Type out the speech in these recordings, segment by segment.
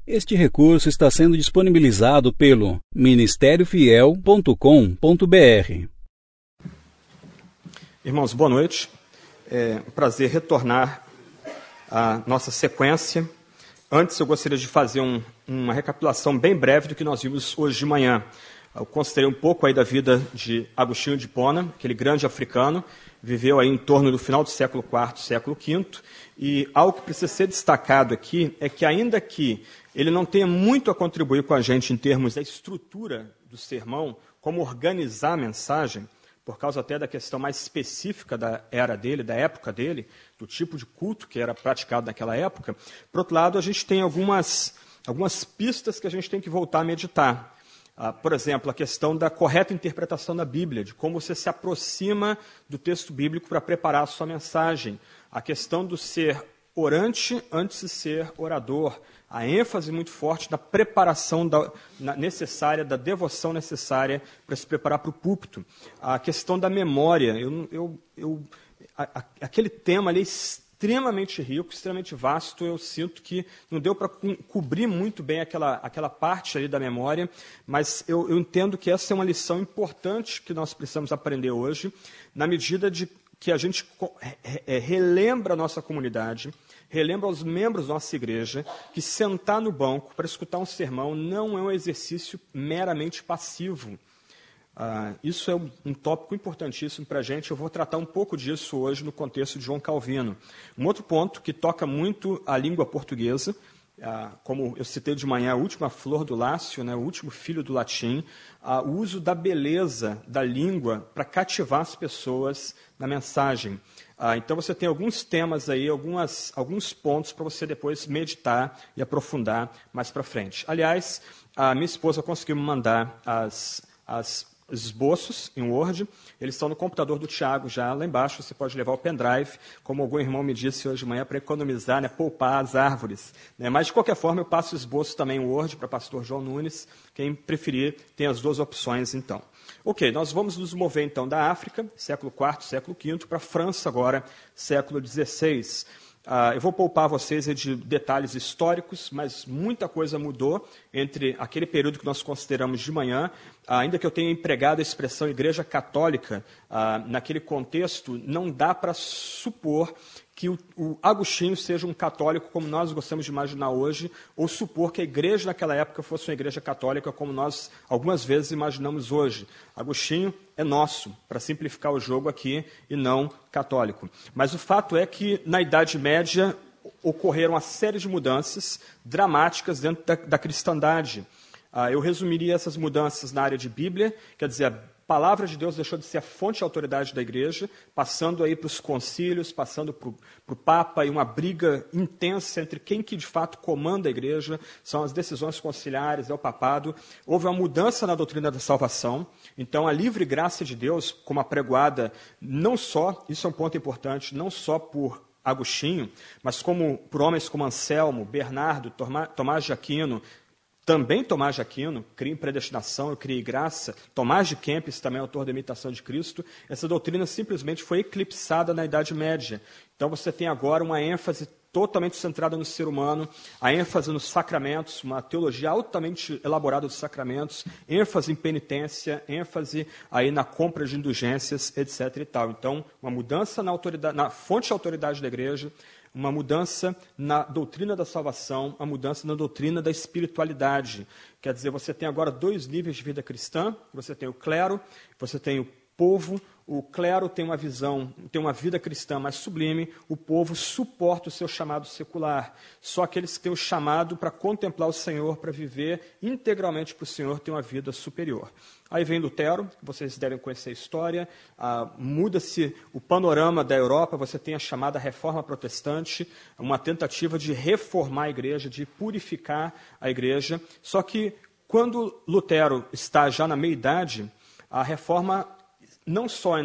Este recurso está sendo disponibilizado pelo ministériofiel.com.br. Irmãos, boa noite. É um prazer retornar à nossa sequência. Antes, eu gostaria de fazer uma recapitulação bem breve do que nós vimos hoje de manhã. Eu considerei um pouco aí da vida de Agostinho de Hipona, aquele grande africano, viveu aí em torno do final do século IV, século V, e algo que precisa ser destacado aqui é que, ainda que ele não tenha muito a contribuir com a gente em termos da estrutura do sermão, como organizar a mensagem, por causa até da questão mais específica da era dele, da época dele, do tipo de culto que era praticado naquela época. Por outro lado, a gente tem algumas pistas que a gente tem que voltar a meditar. Por exemplo, a questão da correta interpretação da Bíblia, de como você se aproxima do texto bíblico para preparar a sua mensagem. A questão do ser orante antes de ser orador. A ênfase muito forte da preparação necessária, da devoção necessária para se preparar para o púlpito. A questão da memória. Aquele tema ali é extremamente rico, extremamente vasto. Eu sinto que não deu para cobrir muito bem aquela parte ali da memória, mas eu entendo que essa é uma lição importante que nós precisamos aprender hoje, na medida de que a gente relembra a nossa comunidade, relembra aos membros da nossa igreja que sentar no banco para escutar um sermão não é um exercício meramente passivo. Isso é um tópico importantíssimo para a gente. Eu vou tratar um pouco disso hoje no contexto de João Calvino. Um outro ponto que toca muito a língua portuguesa, como eu citei de manhã, a última flor do Lácio, né, o último filho do latim, o uso da beleza da língua para cativar as pessoas na mensagem. Então você tem alguns temas aí, alguns pontos para você depois meditar e aprofundar mais para frente. Aliás, a minha esposa conseguiu me mandar as esboços em Word, eles estão no computador do Tiago já, lá embaixo você pode levar o pendrive, como algum irmão me disse hoje de manhã, para economizar, né, poupar as árvores. Né? Mas, de qualquer forma, eu passo o esboço também em Word para o pastor João Nunes, quem preferir tem as duas opções, então. Ok, nós vamos nos mover, então, da África, século IV, século V, para a França agora, século XVI. Eu vou poupar vocês de detalhes históricos, mas muita coisa mudou entre aquele período que nós consideramos de manhã. Ainda que eu tenha empregado a expressão Igreja Católica, naquele contexto, não dá para supor que o Agostinho seja um católico como nós gostamos de imaginar hoje, ou supor que a igreja naquela época fosse uma igreja católica como nós algumas vezes imaginamos hoje. Agostinho é nosso, para simplificar o jogo aqui, e não católico. Mas o fato é que, na Idade Média, ocorreram uma série de mudanças dramáticas dentro da cristandade. Eu resumiria essas mudanças na área de Bíblia, quer dizer, a palavra de Deus deixou de ser a fonte de autoridade da igreja, passando aí para os concílios, passando para o Papa, e uma briga intensa entre quem que de fato comanda a igreja, são as decisões conciliares, é o papado. Houve uma mudança na doutrina da salvação, então a livre graça de Deus, como apregoada, não só, isso é um ponto importante, não só por Agostinho, mas como por homens como Anselmo, Bernardo, Tomás de Aquino, também Tomás de Aquino, cria em predestinação, eu criei graça. Tomás de Kempis, também autor da Imitação de Cristo. Essa doutrina simplesmente foi eclipsada na Idade Média. Então você tem agora uma ênfase totalmente centrada no ser humano, a ênfase nos sacramentos, uma teologia altamente elaborada dos sacramentos, ênfase em penitência, ênfase aí na compra de indulgências, etc. e tal. Então, uma mudança na fonte de autoridade da igreja, uma mudança na doutrina da salvação, uma mudança na doutrina da espiritualidade. Quer dizer, você tem agora dois níveis de vida cristã, você tem o clero, você tem o povo. O clero tem uma visão, tem uma vida cristã mais sublime, o povo suporta o seu chamado secular. Só aqueles que têm o chamado para contemplar o Senhor, para viver integralmente para o Senhor, têm uma vida superior. Aí vem Lutero, vocês devem conhecer a história, muda-se o panorama da Europa, você tem a chamada Reforma Protestante, uma tentativa de reformar a igreja, de purificar a igreja. Só que quando Lutero está já na meia-idade, a reforma não só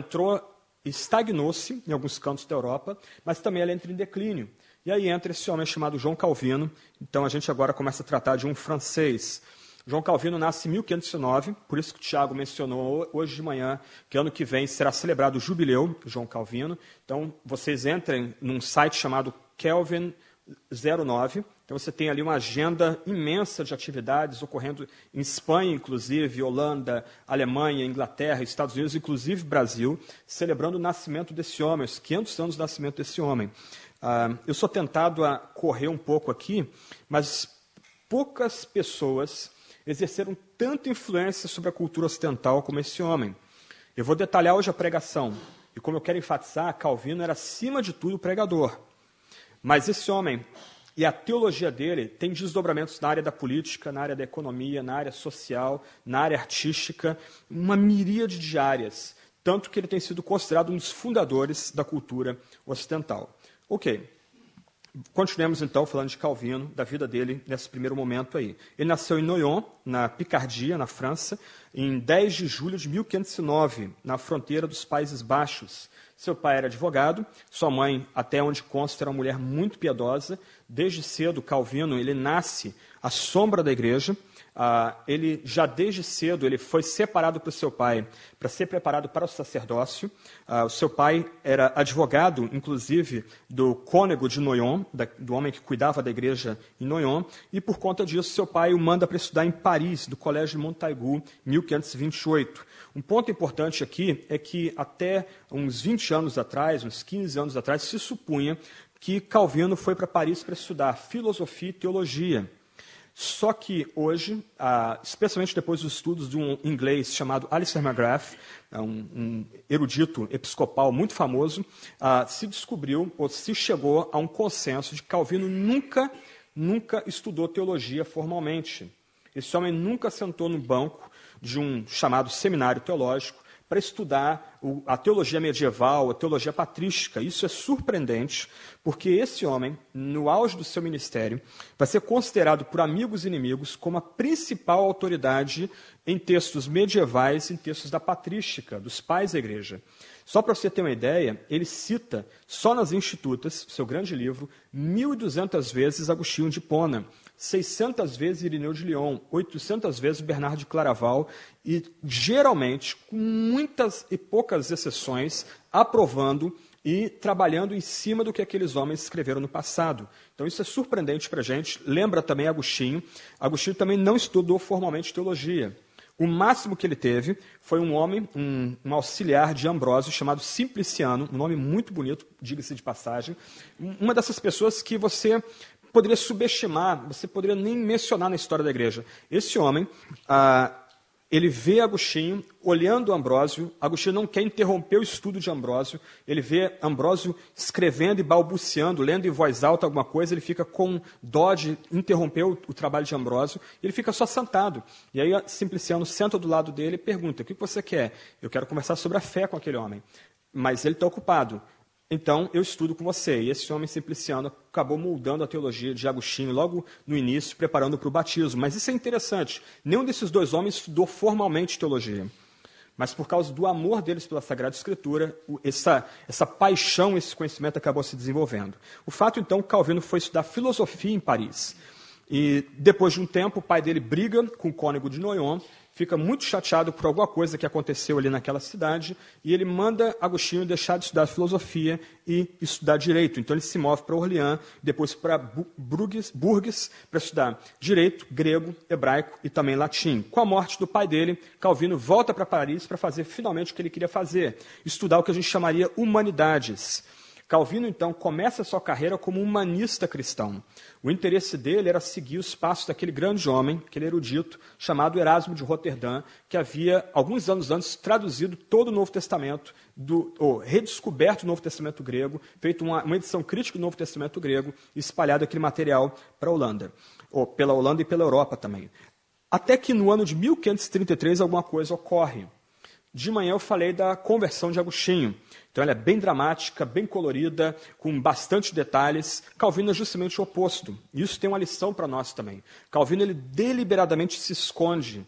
estagnou-se em alguns cantos da Europa, mas também ela entra em declínio. E aí entra esse homem chamado João Calvino. Então a gente agora começa a tratar de um francês. João Calvino nasce em 1509, por isso que o Tiago mencionou hoje de manhã, que ano que vem será celebrado o jubileu de João Calvino. Então vocês entrem num site chamado Calvin 09. Então você tem ali uma agenda imensa de atividades ocorrendo em Espanha, inclusive, Holanda, Alemanha, Inglaterra, Estados Unidos, inclusive Brasil, celebrando o nascimento desse homem, os 500 anos do nascimento desse homem. Eu sou tentado a correr um pouco aqui, mas poucas pessoas exerceram tanta influência sobre a cultura ocidental como esse homem. Eu vou detalhar hoje a pregação. E como eu quero enfatizar, Calvino era, acima de tudo, pregador. Mas esse homem e a teologia dele tem desdobramentos na área da política, na área da economia, na área social, na área artística, uma miríade de áreas. Tanto que ele tem sido considerado um dos fundadores da cultura ocidental. Ok. Continuemos, então, falando de Calvino, da vida dele nesse primeiro momento aí. Ele nasceu em Noyon, na Picardia, na França, em 10 de julho de 1509, na fronteira dos Países Baixos. Seu pai era advogado, sua mãe, até onde consta, era uma mulher muito piedosa. Desde cedo, Calvino, ele nasce à sombra da igreja. Ele já desde cedo ele foi separado por seu pai para ser preparado para o sacerdócio. O seu pai era advogado, inclusive, do cônego de Noyon, do homem que cuidava da igreja em Noyon, e por conta disso seu pai o manda para estudar em Paris, do Colégio de Montaigu, 1528. Um ponto importante aqui é que até uns 20 anos atrás, uns 15 anos atrás, se supunha que Calvino foi para Paris para estudar filosofia e teologia. Só que hoje, especialmente depois dos estudos de um inglês chamado Alistair McGrath, um erudito episcopal muito famoso, se descobriu, ou se chegou a um consenso de que Calvino nunca estudou teologia formalmente. Esse homem nunca sentou no banco de um chamado seminário teológico para estudar a teologia medieval, a teologia patrística. Isso é surpreendente, porque esse homem, no auge do seu ministério, vai ser considerado por amigos e inimigos como a principal autoridade em textos medievais, em textos da patrística, dos pais da igreja. Só para você ter uma ideia, ele cita, só nas Institutas, seu grande livro, 1.200 vezes Agostinho de Hipona, 600 vezes Irineu de Lyon, 800 vezes Bernardo de Claraval, e geralmente, com muitas e poucas exceções, aprovando e trabalhando em cima do que aqueles homens escreveram no passado. Então isso é surpreendente para a gente. Lembra também Agostinho. Agostinho também não estudou formalmente teologia. O máximo que ele teve foi um homem, um auxiliar de Ambrósio, chamado Simpliciano, um nome muito bonito, diga-se de passagem. Uma dessas pessoas que você poderia subestimar, você poderia nem mencionar na história da igreja. Esse homem, ele vê Agostinho olhando Ambrósio. Agostinho não quer interromper o estudo de Ambrósio. Ele vê Ambrósio escrevendo e balbuciando, lendo em voz alta alguma coisa. Ele fica com dó de interromper o trabalho de Ambrósio. Ele fica só sentado. E aí Simpliciano senta do lado dele e pergunta: o que você quer? Eu quero conversar sobre a fé com aquele homem. Mas ele está ocupado. Então, eu estudo com você. E esse homem Simpliciano acabou moldando a teologia de Agostinho logo no início, preparando para o batismo. Mas isso é interessante. Nenhum desses dois homens estudou formalmente teologia. Mas por causa do amor deles pela Sagrada Escritura, essa paixão, esse conhecimento acabou se desenvolvendo. O fato, então, que Calvino foi estudar filosofia em Paris. E depois de um tempo, o pai dele briga com o cônego de Noyon, fica muito chateado por alguma coisa que aconteceu ali naquela cidade, e ele manda Agostinho deixar de estudar filosofia e estudar direito. Então ele se move para Orleans, depois para Bourges, para estudar direito, grego, hebraico e também latim. Com a morte do pai dele, Calvino volta para Paris para fazer finalmente o que ele queria fazer, estudar o que a gente chamaria humanidades. Calvino, então, começa a sua carreira como humanista cristão. O interesse dele era seguir os passos daquele grande homem, aquele erudito, chamado Erasmo de Roterdã, que havia, alguns anos antes, traduzido todo o Novo Testamento, ou redescoberto o Novo Testamento grego, feito uma edição crítica do Novo Testamento grego, e espalhado aquele material para a Holanda, ou pela Holanda e pela Europa também. Até que no ano de 1533 alguma coisa ocorre. De manhã eu falei da conversão de Agostinho. Então ela é bem dramática, bem colorida, com bastante detalhes. Calvino é justamente o oposto. E isso tem uma lição para nós também. Calvino ele deliberadamente se esconde.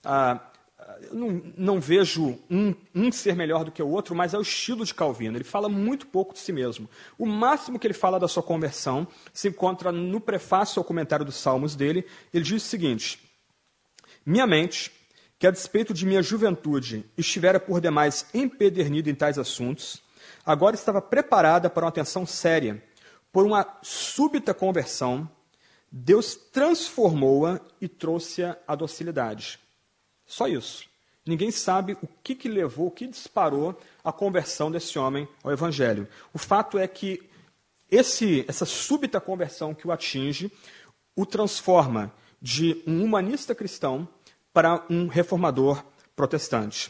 Não vejo um ser melhor do que o outro, mas é o estilo de Calvino. Ele fala muito pouco de si mesmo. O máximo que ele fala da sua conversão se encontra no prefácio ao comentário dos Salmos dele. Ele diz o seguinte: minha mente, que a despeito de minha juventude estivera por demais empedernida em tais assuntos, agora estava preparada para uma atenção séria, por uma súbita conversão, Deus transformou-a e trouxe-a à docilidade. Só isso. Ninguém sabe o que levou, o que disparou a conversão desse homem ao Evangelho. O fato é que essa súbita conversão que o atinge, o transforma de um humanista cristão para um reformador protestante.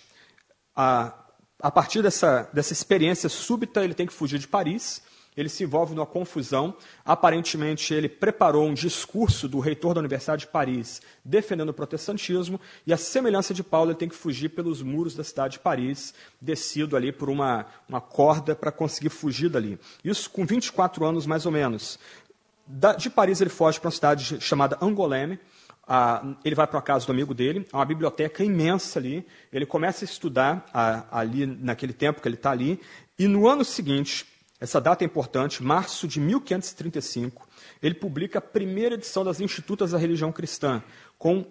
A partir dessa experiência súbita, ele tem que fugir de Paris. Ele se envolve numa confusão. Aparentemente, ele preparou um discurso do reitor da Universidade de Paris defendendo o protestantismo, e a semelhança de Paulo, ele tem que fugir pelos muros da cidade de Paris, descido ali por uma corda para conseguir fugir dali. Isso com 24 anos, mais ou menos. De Paris, ele foge para uma cidade chamada Angoulême. Ele vai para a casa do amigo dele, há uma biblioteca imensa ali. Ele começa a estudar ali, naquele tempo que ele está ali, e no ano seguinte, essa data é importante, março de 1535, ele publica a primeira edição das Institutas da Religião Cristã, com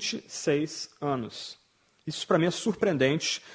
26 anos. Isso para mim é surpreendente.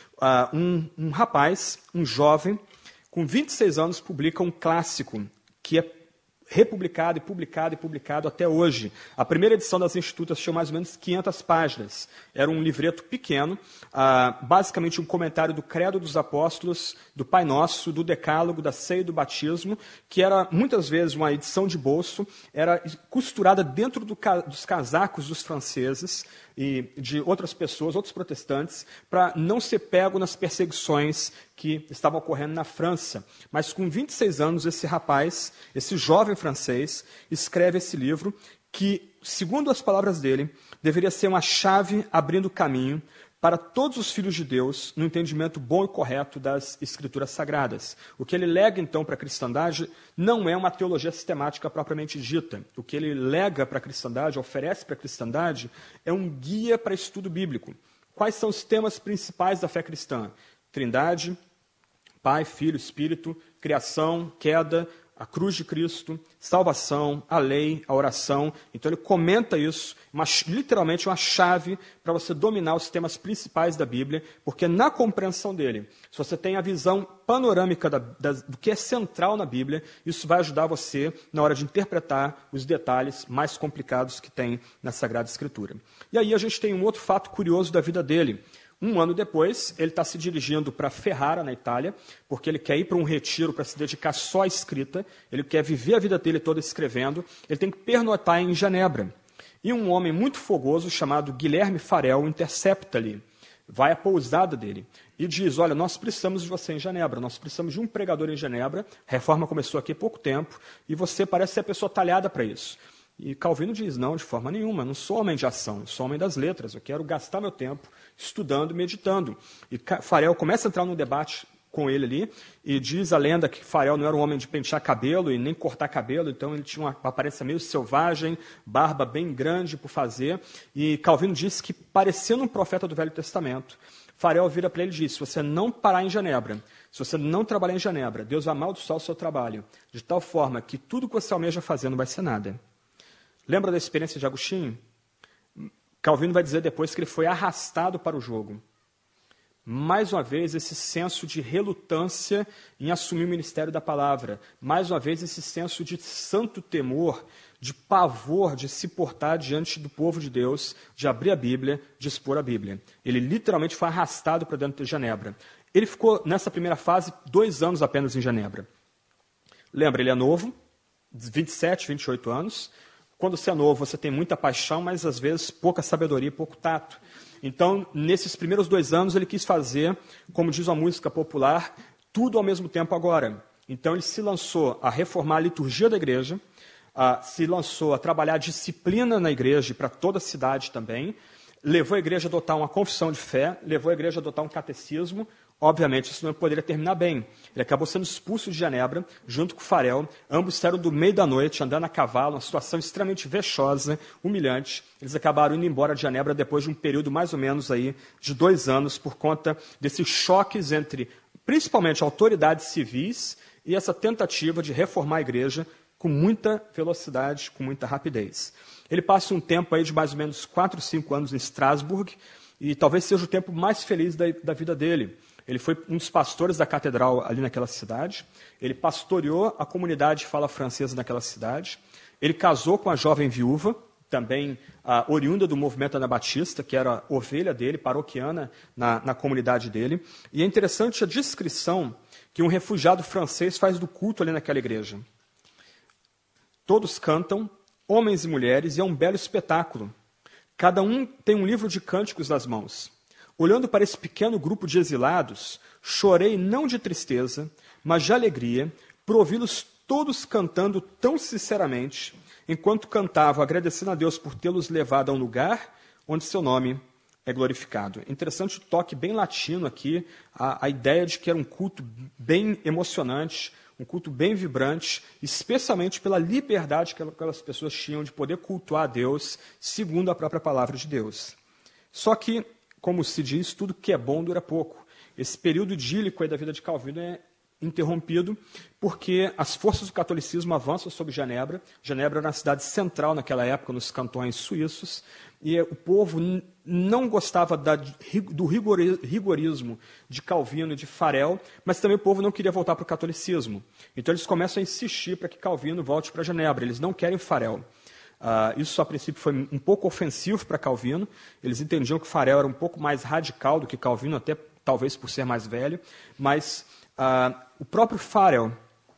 Um rapaz, um jovem, com 26 anos, publica um clássico que é republicado e publicado e publicado até hoje. A primeira edição das Institutas tinha mais ou menos 500 páginas. Era um livreto pequeno, basicamente um comentário do Credo dos Apóstolos, do Pai Nosso, do Decálogo, da Ceia e do Batismo, que era muitas vezes uma edição de bolso, era costurada dentro dos casacos dos franceses e de outras pessoas, outros protestantes, para não ser pego nas perseguições que estavam ocorrendo na França. Mas com 26 anos, esse rapaz, esse jovem francês, escreve esse livro que, segundo as palavras dele, deveria ser uma chave abrindo caminho para todos os filhos de Deus no entendimento bom e correto das Escrituras Sagradas. O que ele lega, então, para a cristandade não é uma teologia sistemática propriamente dita. O que ele lega para a cristandade, oferece para a cristandade, é um guia para estudo bíblico. Quais são os temas principais da fé cristã? Trindade, Pai, Filho, Espírito, criação, queda, a cruz de Cristo, salvação, a lei, a oração. Então ele comenta isso, literalmente uma chave para você dominar os temas principais da Bíblia, porque na compreensão dele, se você tem a visão panorâmica do que é central na Bíblia, isso vai ajudar você na hora de interpretar os detalhes mais complicados que tem na Sagrada Escritura. E aí a gente tem um outro fato curioso da vida dele. Um ano depois, ele está se dirigindo para Ferrara, na Itália, porque ele quer ir para um retiro para se dedicar só à escrita, ele quer viver a vida dele toda escrevendo, ele tem que pernoitar em Genebra. E um homem muito fogoso, chamado Guilherme Farel, intercepta ali, vai à pousada dele e diz, olha, nós precisamos de você em Genebra, nós precisamos de um pregador em Genebra, a reforma começou aqui há pouco tempo, e você parece ser a pessoa talhada para isso. E Calvino diz, não, de forma nenhuma, eu não sou homem de ação, eu sou homem das letras, eu quero gastar meu tempo estudando e meditando. E Farel começa a entrar num debate com ele ali, e diz a lenda que Farel não era um homem de pentear cabelo e nem cortar cabelo, então ele tinha uma aparência meio selvagem, barba bem grande por fazer, e Calvino disse que, parecendo um profeta do Velho Testamento, Farel vira para ele e diz, se você não parar em Genebra, se você não trabalhar em Genebra, Deus vai amaldiçoar o seu trabalho, de tal forma que tudo que você almeja fazer não vai ser nada. Lembra da experiência de Agostinho? Calvino vai dizer depois que ele foi arrastado para o jogo. Mais uma vez, esse senso de relutância em assumir o ministério da palavra. Mais uma vez, esse senso de santo temor, de pavor, de se portar diante do povo de Deus, de abrir a Bíblia, de expor a Bíblia. Ele literalmente foi arrastado para dentro de Genebra. Ele ficou, nessa primeira fase, 2 anos apenas em Genebra. Lembra, ele é novo, 27, 28 anos. Quando você é novo, você tem muita paixão, mas às vezes pouca sabedoria, pouco tato. Então, nesses primeiros 2 anos, ele quis fazer, como diz uma música popular, tudo ao mesmo tempo agora. Então, ele se lançou a reformar a liturgia da igreja, se lançou a trabalhar a disciplina na igreja e para toda a cidade também, levou a igreja a adotar uma confissão de fé, levou a igreja a adotar um catecismo. Obviamente, isso não poderia terminar bem. Ele acabou sendo expulso de Genebra, junto com Farel. Ambos saíram do meio da noite, andando a cavalo, uma situação extremamente vexosa, humilhante. Eles acabaram indo embora de Genebra depois de um período mais ou menos aí de 2 anos, por conta desses choques entre, principalmente, autoridades civis e essa tentativa de reformar a igreja com muita velocidade, com muita rapidez. Ele passa um tempo aí de mais ou menos 4, 5 anos em Estrasburgo, e talvez seja o tempo mais feliz da vida dele. Ele foi um dos pastores da catedral ali naquela cidade. Ele pastoreou a comunidade de fala francesa naquela cidade. Ele casou com a jovem viúva, também oriunda do movimento anabatista, que era ovelha dele, paroquiana na comunidade dele. E é interessante a descrição que um refugiado francês faz do culto ali naquela igreja. Todos cantam, homens e mulheres, e é um belo espetáculo. Cada um tem um livro de cânticos nas mãos. Olhando para esse pequeno grupo de exilados, chorei não de tristeza, mas de alegria, por ouvi-los todos cantando tão sinceramente, enquanto cantavam, agradecendo a Deus por tê-los levado a um lugar onde seu nome é glorificado. Interessante o toque bem latino aqui, a ideia de que era um culto bem emocionante, um culto bem vibrante, especialmente pela liberdade que aquelas pessoas tinham de poder cultuar a Deus segundo a própria palavra de Deus. Só que, como se diz, tudo que é bom dura pouco. Esse período idílico aí da vida de Calvino é interrompido porque as forças do catolicismo avançam sobre Genebra. Genebra era uma cidade central naquela época, nos cantões suíços, e o povo não gostava do rigorismo de Calvino e de Farel, mas também o povo não queria voltar para o catolicismo. Então eles começam a insistir para que Calvino volte para Genebra. Eles não querem Farel. Isso, a princípio, foi um pouco ofensivo para Calvino. Eles entendiam que Farel era um pouco mais radical do que Calvino, até talvez por ser mais velho, mas o próprio Farel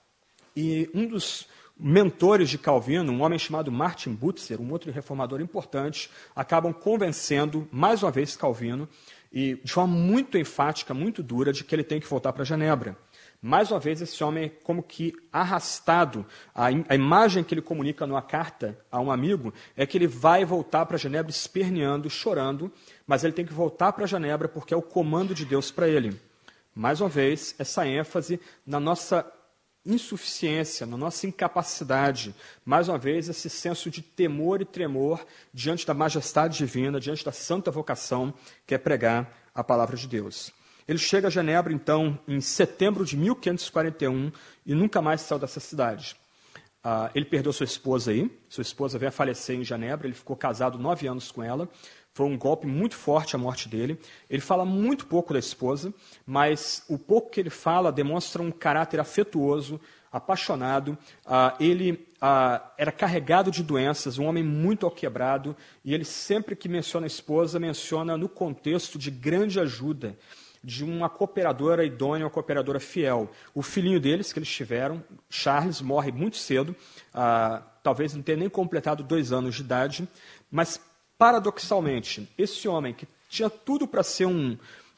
e um dos mentores de Calvino, um homem chamado Martin Butzer, um outro reformador importante, acabam convencendo, mais uma vez, Calvino, e de forma muito enfática, muito dura, de que ele tem que voltar para Genebra. Mais uma vez, esse homem é como que arrastado. A imagem que ele comunica numa carta a um amigo é que ele vai voltar para Genebra esperneando, chorando, mas ele tem que voltar para Genebra porque é o comando de Deus para ele. Mais uma vez, essa ênfase na nossa insuficiência, na nossa incapacidade. Mais uma vez, esse senso de temor e tremor diante da majestade divina, diante da santa vocação que é pregar a palavra de Deus. Ele chega a Genebra, então, em setembro de 1541 e nunca mais saiu dessa cidade. Ele perdeu sua esposa aí, sua esposa veio a falecer em Genebra, ele ficou casado 9 anos com ela. Foi um golpe muito forte a morte dele. Ele fala muito pouco da esposa, mas o pouco que ele fala demonstra um caráter afetuoso, apaixonado. Ele era carregado de doenças, um homem muito alquebrado, e ele sempre que menciona a esposa, menciona no contexto de grande ajuda, de uma cooperadora idônea, uma cooperadora fiel. O filhinho deles, que eles tiveram, Charles, morre muito cedo, talvez não tenha nem completado 2 anos de idade, mas paradoxalmente, esse homem que tinha tudo para ser um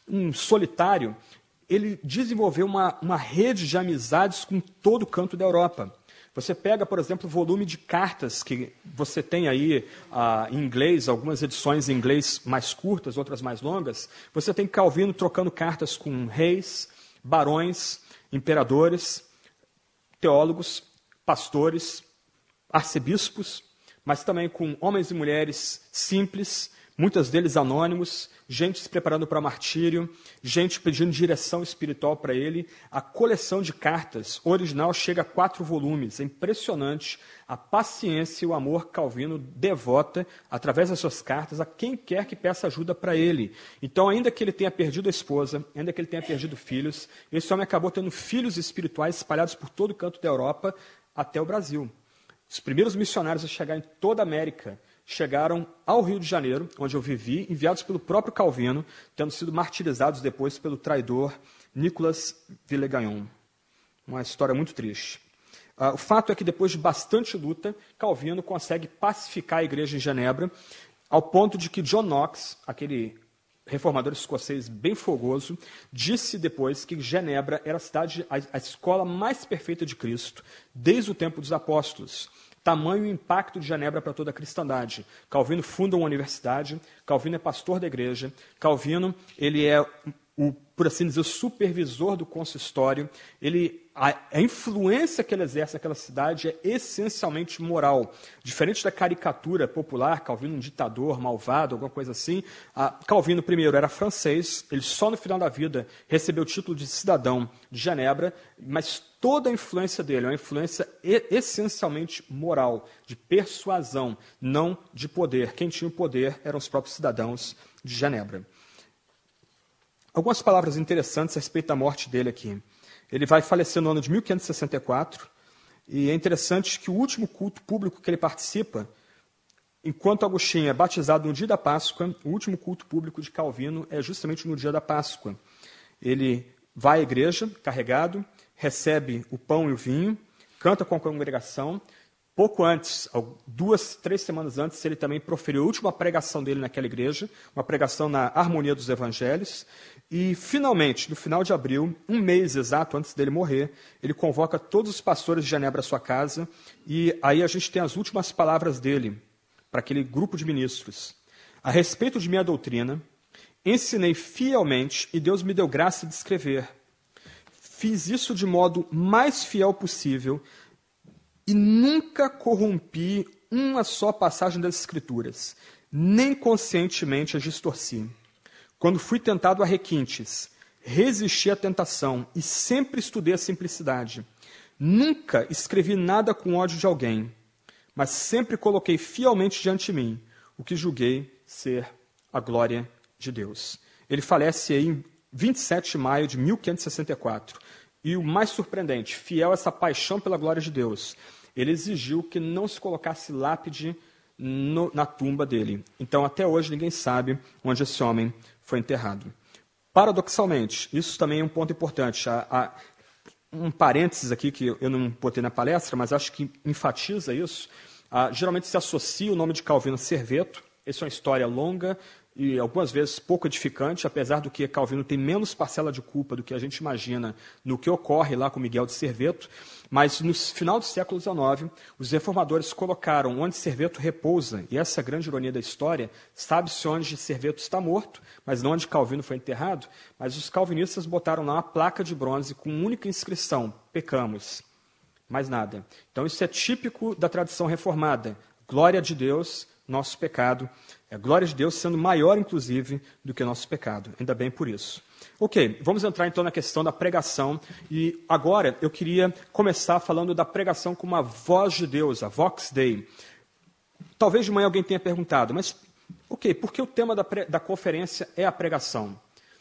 solitário, ele desenvolveu uma rede de amizades com todo o canto da Europa. Você pega, por exemplo, o volume de cartas que você tem aí em inglês, algumas edições em inglês mais curtas, outras mais longas. Você tem Calvino trocando cartas com reis, barões, imperadores, teólogos, pastores, arcebispos, mas também com homens e mulheres simples, muitos deles anônimos, gente se preparando para martírio, gente pedindo direção espiritual para ele. A coleção de cartas original chega a 4 volumes. É impressionante a paciência e o amor que Calvino devota, através das suas cartas, a quem quer que peça ajuda para ele. Então, ainda que ele tenha perdido a esposa, ainda que ele tenha perdido filhos, esse homem acabou tendo filhos espirituais espalhados por todo o canto da Europa até o Brasil. Os primeiros missionários a chegar em toda a América chegaram ao Rio de Janeiro, onde eu vivi, enviados pelo próprio Calvino, tendo sido martirizados depois pelo traidor Nicolas Villegagnon. Uma história muito triste. O fato é que, depois de bastante luta, Calvino consegue pacificar a igreja em Genebra, ao ponto de que John Knox, aquele reformador escocês bem fogoso, disse depois que Genebra era a escola mais perfeita de Cristo, desde o tempo dos apóstolos. Tamanho o impacto de Genebra para toda a cristandade. Calvino funda uma universidade, Calvino é pastor da igreja, Calvino ele é por assim dizer, o supervisor do consistório. A influência que ele exerce naquela cidade é essencialmente moral. Diferente da caricatura popular, Calvino um ditador, malvado, alguma coisa assim, Calvino, primeiro, era francês, ele só no final da vida recebeu o título de cidadão de Genebra, mas toda a influência dele é uma influência essencialmente moral, de persuasão, não de poder. Quem tinha o poder eram os próprios cidadãos de Genebra. Algumas palavras interessantes a respeito da morte dele aqui. Ele vai falecer no ano de 1564, e é interessante que o último culto público que ele participa, enquanto Agostinho é batizado no dia da Páscoa, o último culto público de Calvino é justamente no dia da Páscoa. Ele vai à igreja, carregado, recebe o pão e o vinho, canta com a congregação. Pouco antes, 2, 3 semanas antes, ele também proferiu a última pregação dele naquela igreja, uma pregação na harmonia dos evangelhos. E, finalmente, no final de abril, um mês exato antes dele morrer, ele convoca todos os pastores de Genebra à sua casa, e aí a gente tem as últimas palavras dele para aquele grupo de ministros. A respeito de minha doutrina, ensinei fielmente e Deus me deu graça de escrever. Fiz isso de modo mais fiel possível e nunca corrompi uma só passagem das Escrituras, nem conscientemente as distorci. Quando fui tentado a requintes, resisti à tentação e sempre estudei a simplicidade. Nunca escrevi nada com ódio de alguém, mas sempre coloquei fielmente diante de mim o que julguei ser a glória de Deus. Ele falece aí em 27 de maio de 1564. E o mais surpreendente, fiel a essa paixão pela glória de Deus, ele exigiu que não se colocasse lápide na tumba dele. Então, até hoje, ninguém sabe onde esse homem foi enterrado. Paradoxalmente, isso também é um ponto importante. Há um parênteses aqui que eu não botei na palestra, mas acho que enfatiza isso. Geralmente se associa o nome de Calvino a Serveto. Essa é uma história longa e algumas vezes pouco edificante, apesar do que Calvino tem menos parcela de culpa do que a gente imagina no que ocorre lá com Miguel de Serveto, mas no final do século XIX, os reformadores colocaram onde Serveto repousa, e essa é a grande ironia da história, sabe-se onde Serveto está morto, mas não onde Calvino foi enterrado, mas os calvinistas botaram lá uma placa de bronze com única inscrição, pecamos, mais nada. Então isso é típico da tradição reformada, glória de Deus, nosso pecado, a glória de Deus sendo maior, inclusive, do que o nosso pecado. Ainda bem por isso. Ok, vamos entrar então na questão da pregação. E agora eu queria começar falando da pregação como a voz de Deus, a Vox Dei. Talvez de manhã alguém tenha perguntado, mas ok, por que o tema da conferência é a pregação?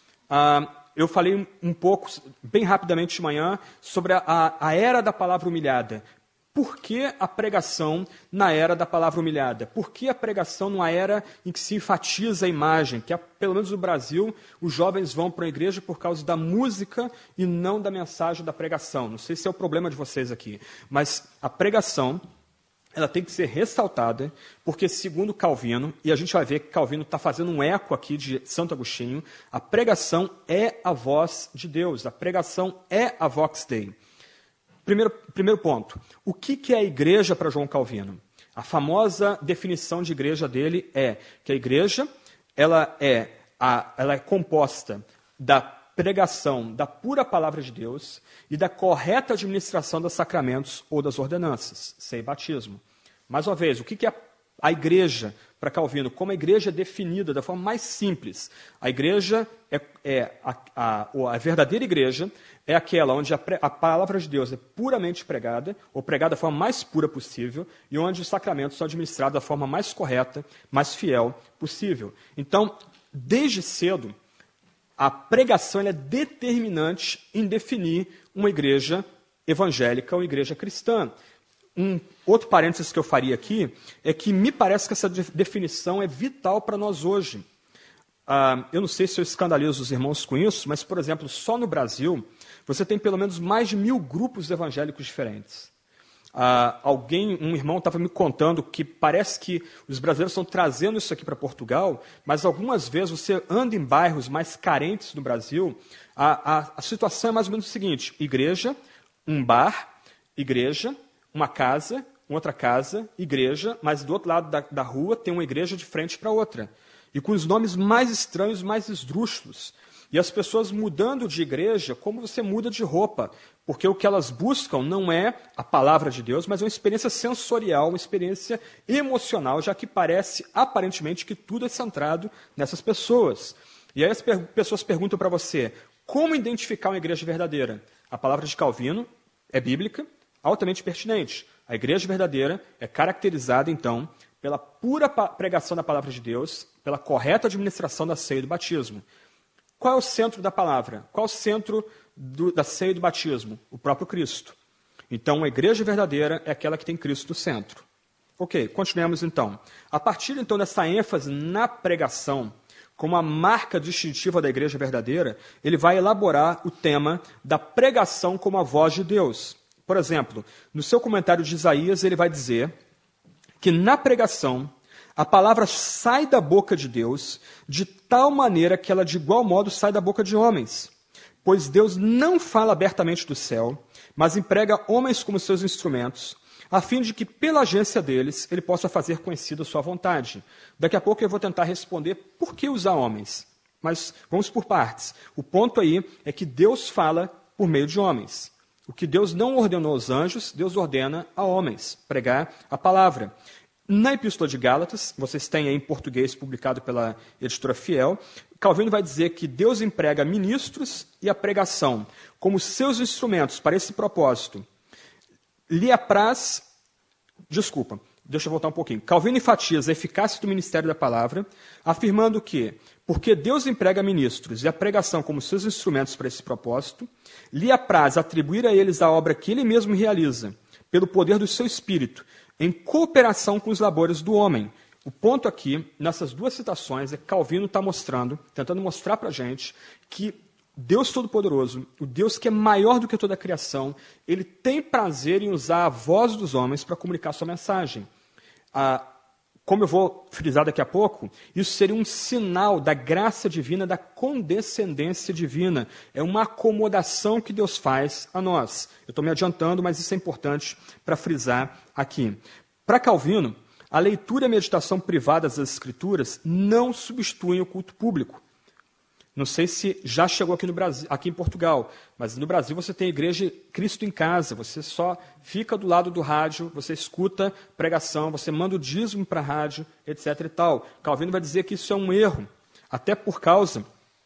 Eu falei um pouco, bem rapidamente de manhã, sobre a era da palavra humilhada. Por que a pregação na era da palavra humilhada? Por que a pregação numa era em que se enfatiza a imagem? Que, pelo menos no Brasil, os jovens vão para a igreja por causa da música e não da mensagem da pregação. Não sei se é o problema de vocês aqui, mas a pregação ela tem que ser ressaltada, porque, segundo Calvino, e a gente vai ver que Calvino está fazendo um eco aqui de Santo Agostinho, a pregação é a voz de Deus, a pregação é a Vox Dei. Primeiro ponto, o que é a igreja para João Calvino? A famosa definição de igreja dele é que a igreja ela é composta da pregação da pura palavra de Deus e da correta administração dos sacramentos ou das ordenanças, sem batismo. Mais uma vez, o que é a igreja para Calvino? Como a igreja é definida da forma mais simples. A igreja a verdadeira igreja é aquela onde a palavra de Deus é puramente pregada, ou pregada da forma mais pura possível, e onde os sacramentos são administrados da forma mais correta, mais fiel possível. Então, desde cedo, a pregação é determinante em definir uma igreja evangélica ou igreja cristã. Um outro parênteses que eu faria aqui é que me parece que essa definição é vital para nós hoje. Eu não sei se eu escandalizo os irmãos com isso, mas, por exemplo, só no Brasil, você tem pelo menos mais de 1000 grupos evangélicos diferentes. Um irmão estava me contando que parece que os brasileiros estão trazendo isso aqui para Portugal, mas algumas vezes você anda em bairros mais carentes do Brasil, a situação é mais ou menos o seguinte: igreja, um bar, igreja, uma casa, outra casa, igreja, mas do outro lado da rua tem uma igreja de frente para outra. E com os nomes mais estranhos, mais esdrúxulos. E as pessoas mudando de igreja como você muda de roupa. Porque o que elas buscam não é a palavra de Deus, mas é uma experiência sensorial, uma experiência emocional, já que parece, aparentemente, que tudo é centrado nessas pessoas. E aí as pessoas perguntam para você, como identificar uma igreja verdadeira? A palavra de Calvino é bíblica, altamente pertinente. A igreja verdadeira é caracterizada, então, pela pura pregação da palavra de Deus, pela correta administração da ceia e do batismo. Qual é o centro da palavra? Qual é o centro da ceia e do batismo? O próprio Cristo. Então, uma igreja verdadeira é aquela que tem Cristo no centro. Ok, continuemos então. A partir então dessa ênfase na pregação, como a marca distintiva da igreja verdadeira, ele vai elaborar o tema da pregação como a voz de Deus. Por exemplo, no seu comentário de Isaías, ele vai dizer que na pregação, a palavra sai da boca de Deus de tal maneira que ela de igual modo sai da boca de homens. Pois Deus não fala abertamente do céu, mas emprega homens como seus instrumentos, a fim de que, pela agência deles, ele possa fazer conhecida a sua vontade. Daqui a pouco eu vou tentar responder por que usar homens. Mas vamos por partes. O ponto aí é que Deus fala por meio de homens. O que Deus não ordenou aos anjos, Deus ordena a homens, pregar a palavra. Na Epístola de Gálatas, vocês têm aí em português publicado pela editora Fiel, Calvino vai dizer que Deus emprega ministros e a pregação como seus instrumentos para esse propósito. Deixa eu voltar um pouquinho. Calvino enfatiza a eficácia do ministério da palavra, afirmando que, porque Deus emprega ministros e a pregação como seus instrumentos para esse propósito, lhe apraz atribuir a eles a obra que ele mesmo realiza, pelo poder do seu espírito, em cooperação com os labores do homem. O ponto aqui, nessas duas citações, é que Calvino está tentando mostrar para a gente que Deus Todo-Poderoso, o Deus que é maior do que toda a criação, ele tem prazer em usar a voz dos homens para comunicar sua mensagem. Como eu vou frisar daqui a pouco, isso seria um sinal da graça divina, da condescendência divina. É uma acomodação que Deus faz a nós. Eu estou me adiantando, mas isso é importante para frisar aqui. Para Calvino, a leitura e a meditação privadas das Escrituras não substituem o culto público. Não sei se já chegou aqui no Brasil, aqui em Portugal, mas no Brasil você tem a igreja Cristo em casa, você só fica do lado do rádio, você escuta pregação, você manda o dízimo para a rádio, etc. e tal. Calvino vai dizer que isso é um erro, até por causa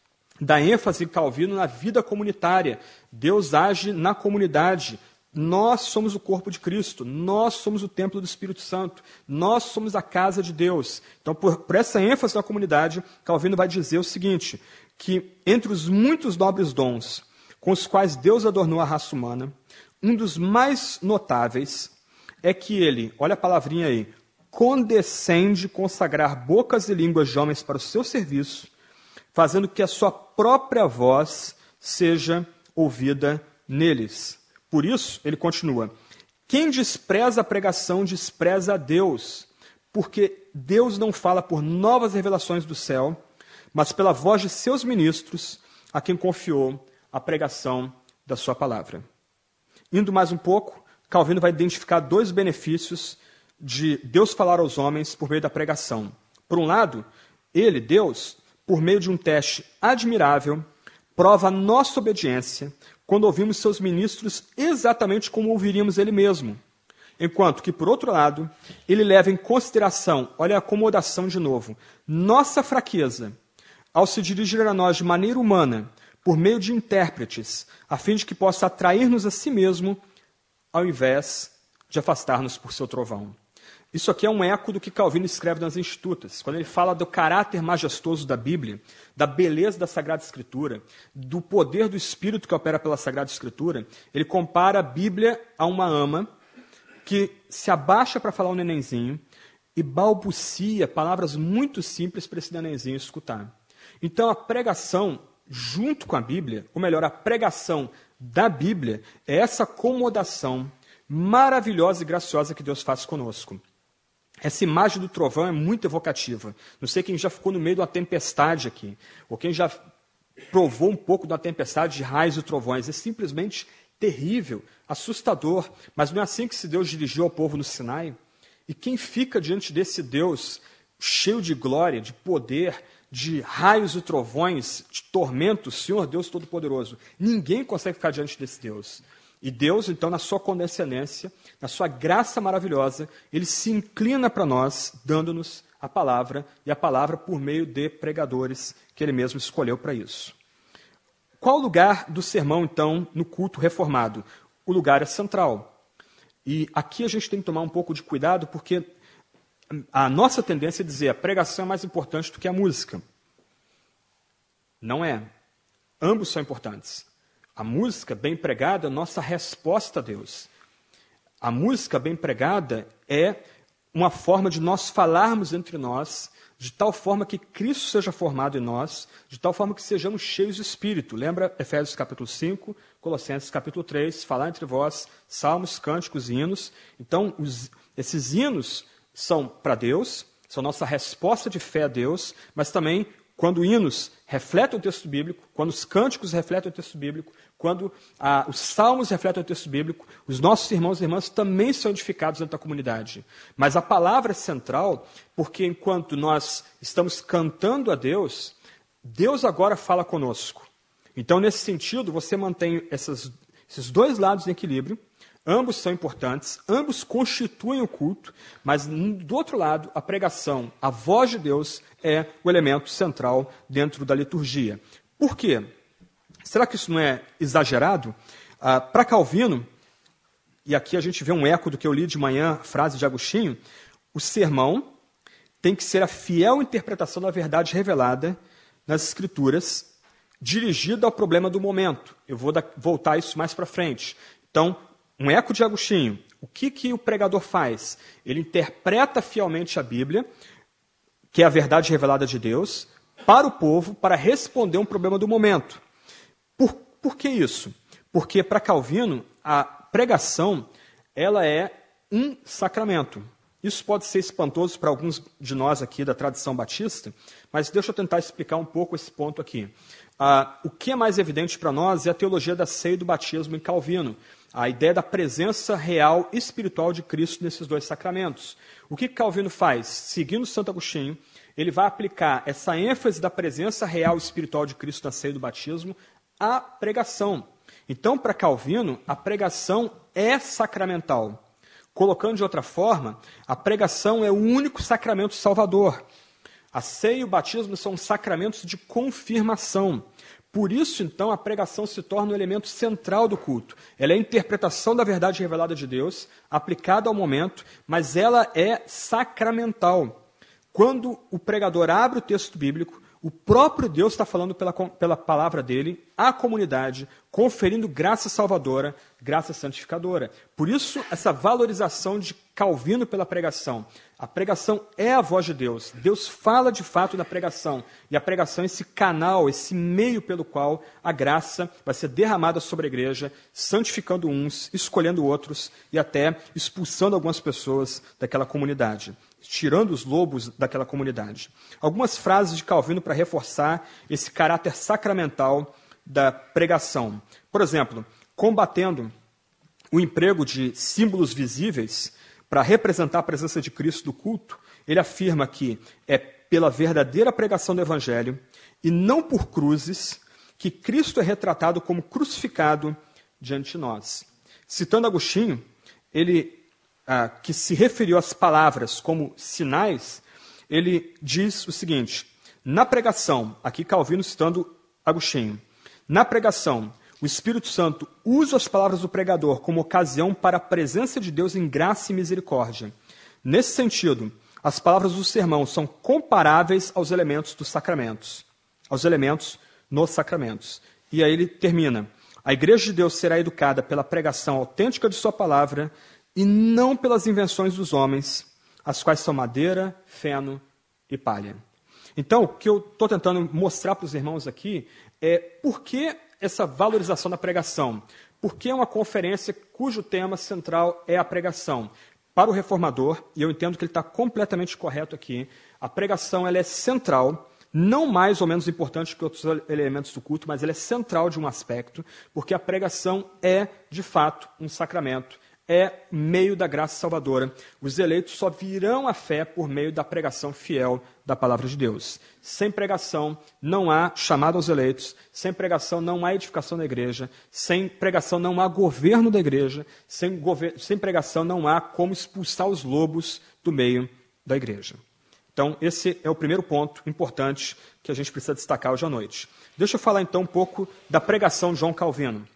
da ênfase de Calvino na vida comunitária. Deus age na comunidade. Nós somos o corpo de Cristo, nós somos o templo do Espírito Santo, nós somos a casa de Deus. Então, por essa ênfase na comunidade, Calvino vai dizer o seguinte, que entre os muitos nobres dons com os quais Deus adornou a raça humana, um dos mais notáveis é que ele, olha a palavrinha aí, condescende consagrar bocas e línguas de homens para o seu serviço, fazendo que a sua própria voz seja ouvida neles. Por isso, ele continua, quem despreza a pregação despreza a Deus, porque Deus não fala por novas revelações do céu, mas pela voz de seus ministros, a quem confiou a pregação da sua palavra. Indo mais um pouco, Calvino vai identificar dois benefícios de Deus falar aos homens por meio da pregação. Por um lado, ele, Deus, por meio de um teste admirável, prova a nossa obediência quando ouvimos seus ministros exatamente como ouviríamos ele mesmo. Enquanto que, por outro lado, ele leva em consideração, olha a acomodação de novo, nossa fraqueza, ao se dirigir a nós de maneira humana, por meio de intérpretes, a fim de que possa atrair-nos a si mesmo, ao invés de afastar-nos por seu trovão. Isso aqui é um eco do que Calvino escreve nas Institutas, quando ele fala do caráter majestoso da Bíblia, da beleza da Sagrada Escritura, do poder do Espírito que opera pela Sagrada Escritura, ele compara a Bíblia a uma ama que se abaixa para falar um nenenzinho e balbucia palavras muito simples para esse nenenzinho escutar. Então, a pregação junto com a Bíblia, ou melhor, a pregação da Bíblia, é essa acomodação maravilhosa e graciosa que Deus faz conosco. Essa imagem do trovão é muito evocativa. Não sei quem já ficou no meio de uma tempestade aqui, ou quem já provou um pouco de uma tempestade de raios e trovões. É simplesmente terrível, assustador, mas não é assim que se Deus dirigiu ao povo no Sinai? E quem fica diante desse Deus cheio de glória, de poder, de raios e trovões, de tormento, Senhor Deus Todo-Poderoso? Ninguém consegue ficar diante desse Deus. E Deus, então, na sua condescendência, na sua graça maravilhosa, ele se inclina para nós, dando-nos a palavra, e a palavra por meio de pregadores que ele mesmo escolheu para isso. Qual o lugar do sermão, então, no culto reformado? O lugar é central. E aqui a gente tem que tomar um pouco de cuidado, porque a nossa tendência é dizer a pregação é mais importante do que a música. Não é. Ambos são importantes. A música bem pregada é a nossa resposta a Deus. A música bem pregada é uma forma de nós falarmos entre nós, de tal forma que Cristo seja formado em nós, de tal forma que sejamos cheios de Espírito. Lembra Efésios capítulo 5, Colossenses capítulo 3, falar entre vós, salmos, cânticos e hinos. Então, esses hinos são para Deus, são nossa resposta de fé a Deus, mas também quando hinos refletem o texto bíblico, quando os cânticos refletem o texto bíblico, quando os salmos refletem o texto bíblico, os nossos irmãos e irmãs também são edificados dentro da comunidade. Mas a palavra é central, porque enquanto nós estamos cantando a Deus, Deus agora fala conosco. Então, nesse sentido, você mantém esses dois lados em equilíbrio, ambos são importantes, ambos constituem o culto, mas do outro lado, a pregação, a voz de Deus é o elemento central dentro da liturgia. Por quê? Será que isso não é exagerado? Para Calvino, e aqui a gente vê um eco do que eu li de manhã, frase de Agostinho, o sermão tem que ser a fiel interpretação da verdade revelada nas Escrituras, dirigida ao problema do momento. Eu vou voltar a isso mais para frente. Então, um eco de Agostinho. O que o pregador faz? Ele interpreta fielmente a Bíblia, que é a verdade revelada de Deus, para o povo, para responder um problema do momento. Por que isso? Porque, para Calvino, a pregação ela é um sacramento. Isso pode ser espantoso para alguns de nós aqui da tradição batista, mas deixa eu tentar explicar um pouco esse ponto aqui. O que é mais evidente para nós é a teologia da ceia e do batismo em Calvino, a ideia da presença real e espiritual de Cristo nesses dois sacramentos. O que Calvino faz? Seguindo Santo Agostinho, ele vai aplicar essa ênfase da presença real e espiritual de Cristo na ceia e do batismo à pregação. Então, para Calvino, a pregação é sacramental. Colocando de outra forma, a pregação é o único sacramento salvador. A ceia e o batismo são sacramentos de confirmação. Por isso, então, a pregação se torna um elemento central do culto. Ela é a interpretação da verdade revelada de Deus, aplicada ao momento, mas ela é sacramental. Quando o pregador abre o texto bíblico, o próprio Deus está falando pela palavra dele à comunidade, conferindo graça salvadora, graça santificadora. Por isso, essa valorização de Calvino pela pregação. A pregação é a voz de Deus. Deus fala de fato na pregação. E a pregação é esse canal, esse meio pelo qual a graça vai ser derramada sobre a igreja, santificando uns, escolhendo outros e até expulsando algumas pessoas daquela comunidade, tirando os lobos daquela comunidade. Algumas frases de Calvino para reforçar esse caráter sacramental da pregação. Por exemplo, combatendo o emprego de símbolos visíveis para representar a presença de Cristo no culto, ele afirma que é pela verdadeira pregação do Evangelho e não por cruzes que Cristo é retratado como crucificado diante de nós. Citando Agostinho, ele que se referiu às palavras como sinais, ele diz o seguinte: na pregação, aqui Calvino citando Agostinho, na pregação, o Espírito Santo usa as palavras do pregador como ocasião para a presença de Deus em graça e misericórdia. Nesse sentido, as palavras do sermão são comparáveis aos elementos dos sacramentos, aos elementos nos sacramentos. E aí ele termina: a igreja de Deus será educada pela pregação autêntica de sua palavra e não pelas invenções dos homens, as quais são madeira, feno e palha. Então, o que eu estou tentando mostrar para os irmãos aqui é por que essa valorização da pregação. Porque é uma conferência cujo tema central é a pregação. Para o reformador, e eu entendo que ele está completamente correto aqui, a pregação ela é central, não mais ou menos importante que outros elementos do culto, mas ela é central de um aspecto, porque a pregação é, de fato, um sacramento, é meio da graça salvadora. Os eleitos só virão à fé por meio da pregação fiel da palavra de Deus. Sem pregação não há chamado aos eleitos, sem pregação não há edificação da igreja, sem pregação não há governo da igreja, sem pregação não há como expulsar os lobos do meio da igreja. Então, esse é o primeiro ponto importante que a gente precisa destacar hoje à noite. Deixa eu falar então um pouco da pregação de João Calvino.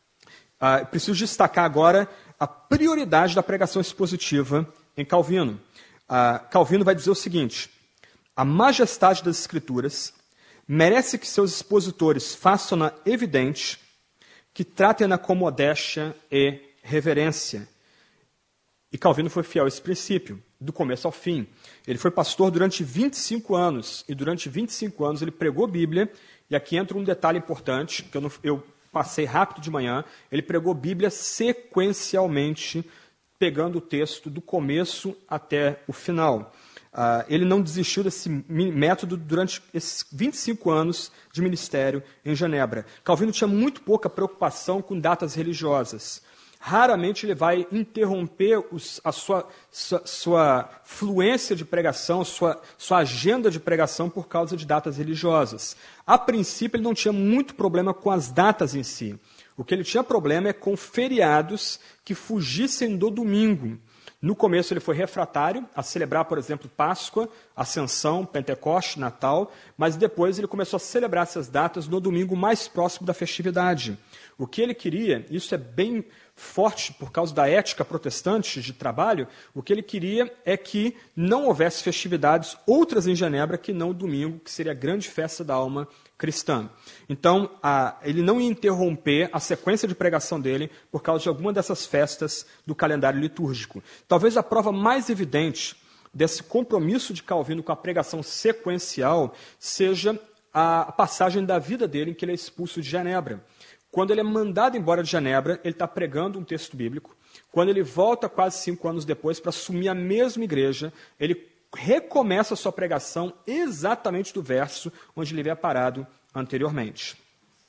Preciso destacar agora a prioridade da pregação expositiva em Calvino. Calvino vai dizer o seguinte: a majestade das Escrituras merece que seus expositores façam-na evidente, que tratem-na com modéstia e reverência. E Calvino foi fiel a esse princípio, do começo ao fim. Ele foi pastor durante 25 anos, e durante 25 anos ele pregou Bíblia, e aqui entra um detalhe importante, que eu passei rápido de manhã, ele pregou Bíblia sequencialmente, pegando o texto do começo até o final. Ele não desistiu desse método durante esses 25 anos de ministério em Genebra. Calvino tinha muito pouca preocupação com datas religiosas. Raramente ele vai interromper a sua fluência de pregação, sua agenda de pregação por causa de datas religiosas. A princípio, ele não tinha muito problema com as datas em si. O que ele tinha problema é com feriados que fugissem do domingo. No começo ele foi refratário a celebrar, por exemplo, Páscoa, Ascensão, Pentecoste, Natal, mas depois ele começou a celebrar essas datas no domingo mais próximo da festividade. O que ele queria, isso é bem forte por causa da ética protestante de trabalho, o que ele queria é que não houvesse festividades outras em Genebra que não o domingo, que seria a grande festa da alma cristã. Então, ele não ia interromper a sequência de pregação dele por causa de alguma dessas festas do calendário litúrgico. Talvez a prova mais evidente desse compromisso de Calvino com a pregação sequencial seja a passagem da vida dele em que ele é expulso de Genebra. Quando ele é mandado embora de Genebra, ele está pregando um texto bíblico. Quando ele volta quase 5 anos depois para assumir a mesma igreja, ele recomeça a sua pregação exatamente do verso onde ele havia parado anteriormente.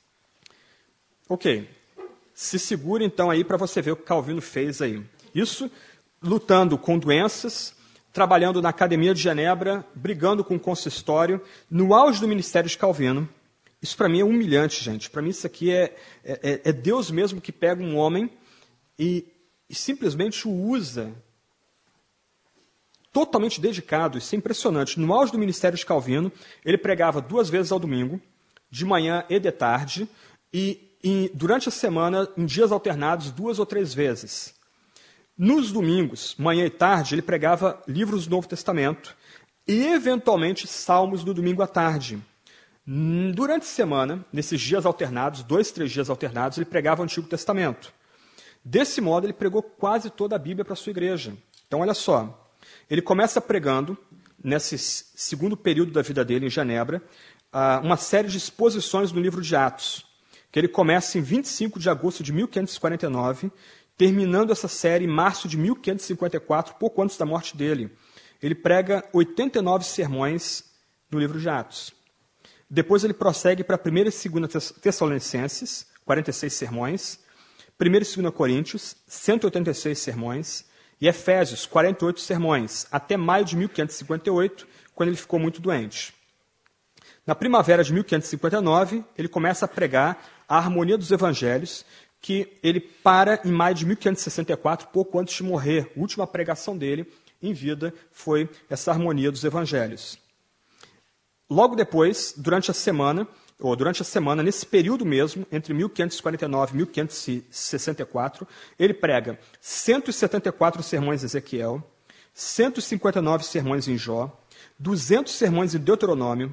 Ok. Se segura então aí para você ver o que Calvino fez aí. Isso lutando com doenças, trabalhando na Academia de Genebra, brigando com o consistório, no auge do ministério de Calvino. Isso para mim é humilhante, gente. Para mim isso aqui é Deus mesmo que pega um homem e simplesmente o usa totalmente dedicado. Isso é impressionante. No auge do ministério de Calvino, ele pregava 2 vezes ao domingo, de manhã e de tarde, e durante a semana, em dias alternados, 2 ou 3 vezes. Nos domingos, manhã e tarde, ele pregava livros do Novo Testamento e, eventualmente, salmos no domingo à tarde. Durante a semana, nesses dias alternados, 2, 3 dias alternados, ele pregava o Antigo Testamento. Desse modo, ele pregou quase toda a Bíblia para a sua igreja. Então, olha só, ele começa pregando, nesse segundo período da vida dele em Genebra, uma série de exposições no livro de Atos, que ele começa em 25 de agosto de 1549, terminando essa série em março de 1554, pouco antes da morte dele. Ele prega 89 sermões no livro de Atos. Depois ele prossegue para 1 e 2 Tessalonicenses, 46 sermões, 1 e 2 Coríntios, 186 sermões, e Efésios, 48 sermões, até maio de 1558, quando ele ficou muito doente. Na primavera de 1559, ele começa a pregar a harmonia dos evangelhos, que ele para em maio de 1564, pouco antes de morrer. A última pregação dele em vida foi essa harmonia dos evangelhos. Logo depois, durante a semana, nesse período mesmo, entre 1549 e 1564, ele prega 174 sermões em Ezequiel, 159 sermões em Jó, 200 sermões em Deuteronômio,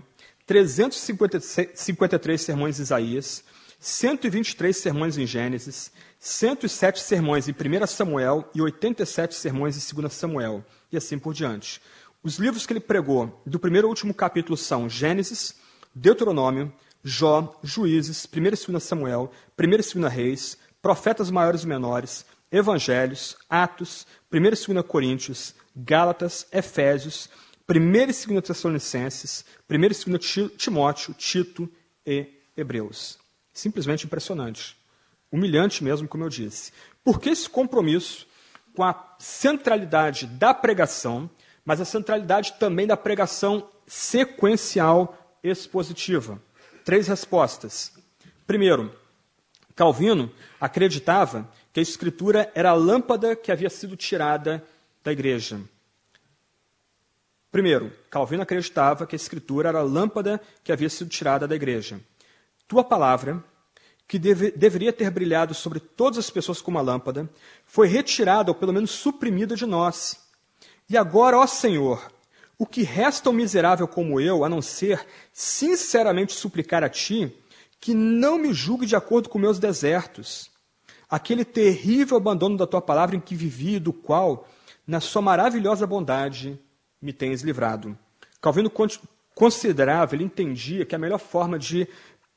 353 sermões em Isaías, 123 sermões em Gênesis, 107 sermões em 1 Samuel e 87 sermões em 2 Samuel, e assim por diante. Os livros que ele pregou do primeiro ao último capítulo são Gênesis, Deuteronômio, Jó, Juízes, 1 e 2 Samuel, 1 e 2 Reis, Profetas Maiores e Menores, Evangelhos, Atos, 1 e 2 Coríntios, Gálatas, Efésios, 1 e 2 Tessalonicenses, 1 e 2 Timóteo, Tito e Hebreus. Simplesmente impressionante. Humilhante mesmo, como eu disse. Por que esse compromisso com a centralidade da pregação, mas a centralidade também da pregação sequencial expositiva? 3 respostas. Primeiro, Calvino acreditava que a Escritura era a lâmpada que havia sido tirada da igreja. Primeiro, Calvino acreditava que a Escritura era a lâmpada que havia sido tirada da igreja. Tua palavra, que deveria ter brilhado sobre todas as pessoas como uma lâmpada, foi retirada ou pelo menos suprimida de nós. E agora, ó Senhor, O que resta ao miserável como eu, a não ser sinceramente suplicar a ti, que não me julgue de acordo com meus desertos, aquele terrível abandono da tua palavra em que vivi, do qual, na sua maravilhosa bondade, me tens livrado. Calvino considerava, ele entendia que a melhor forma de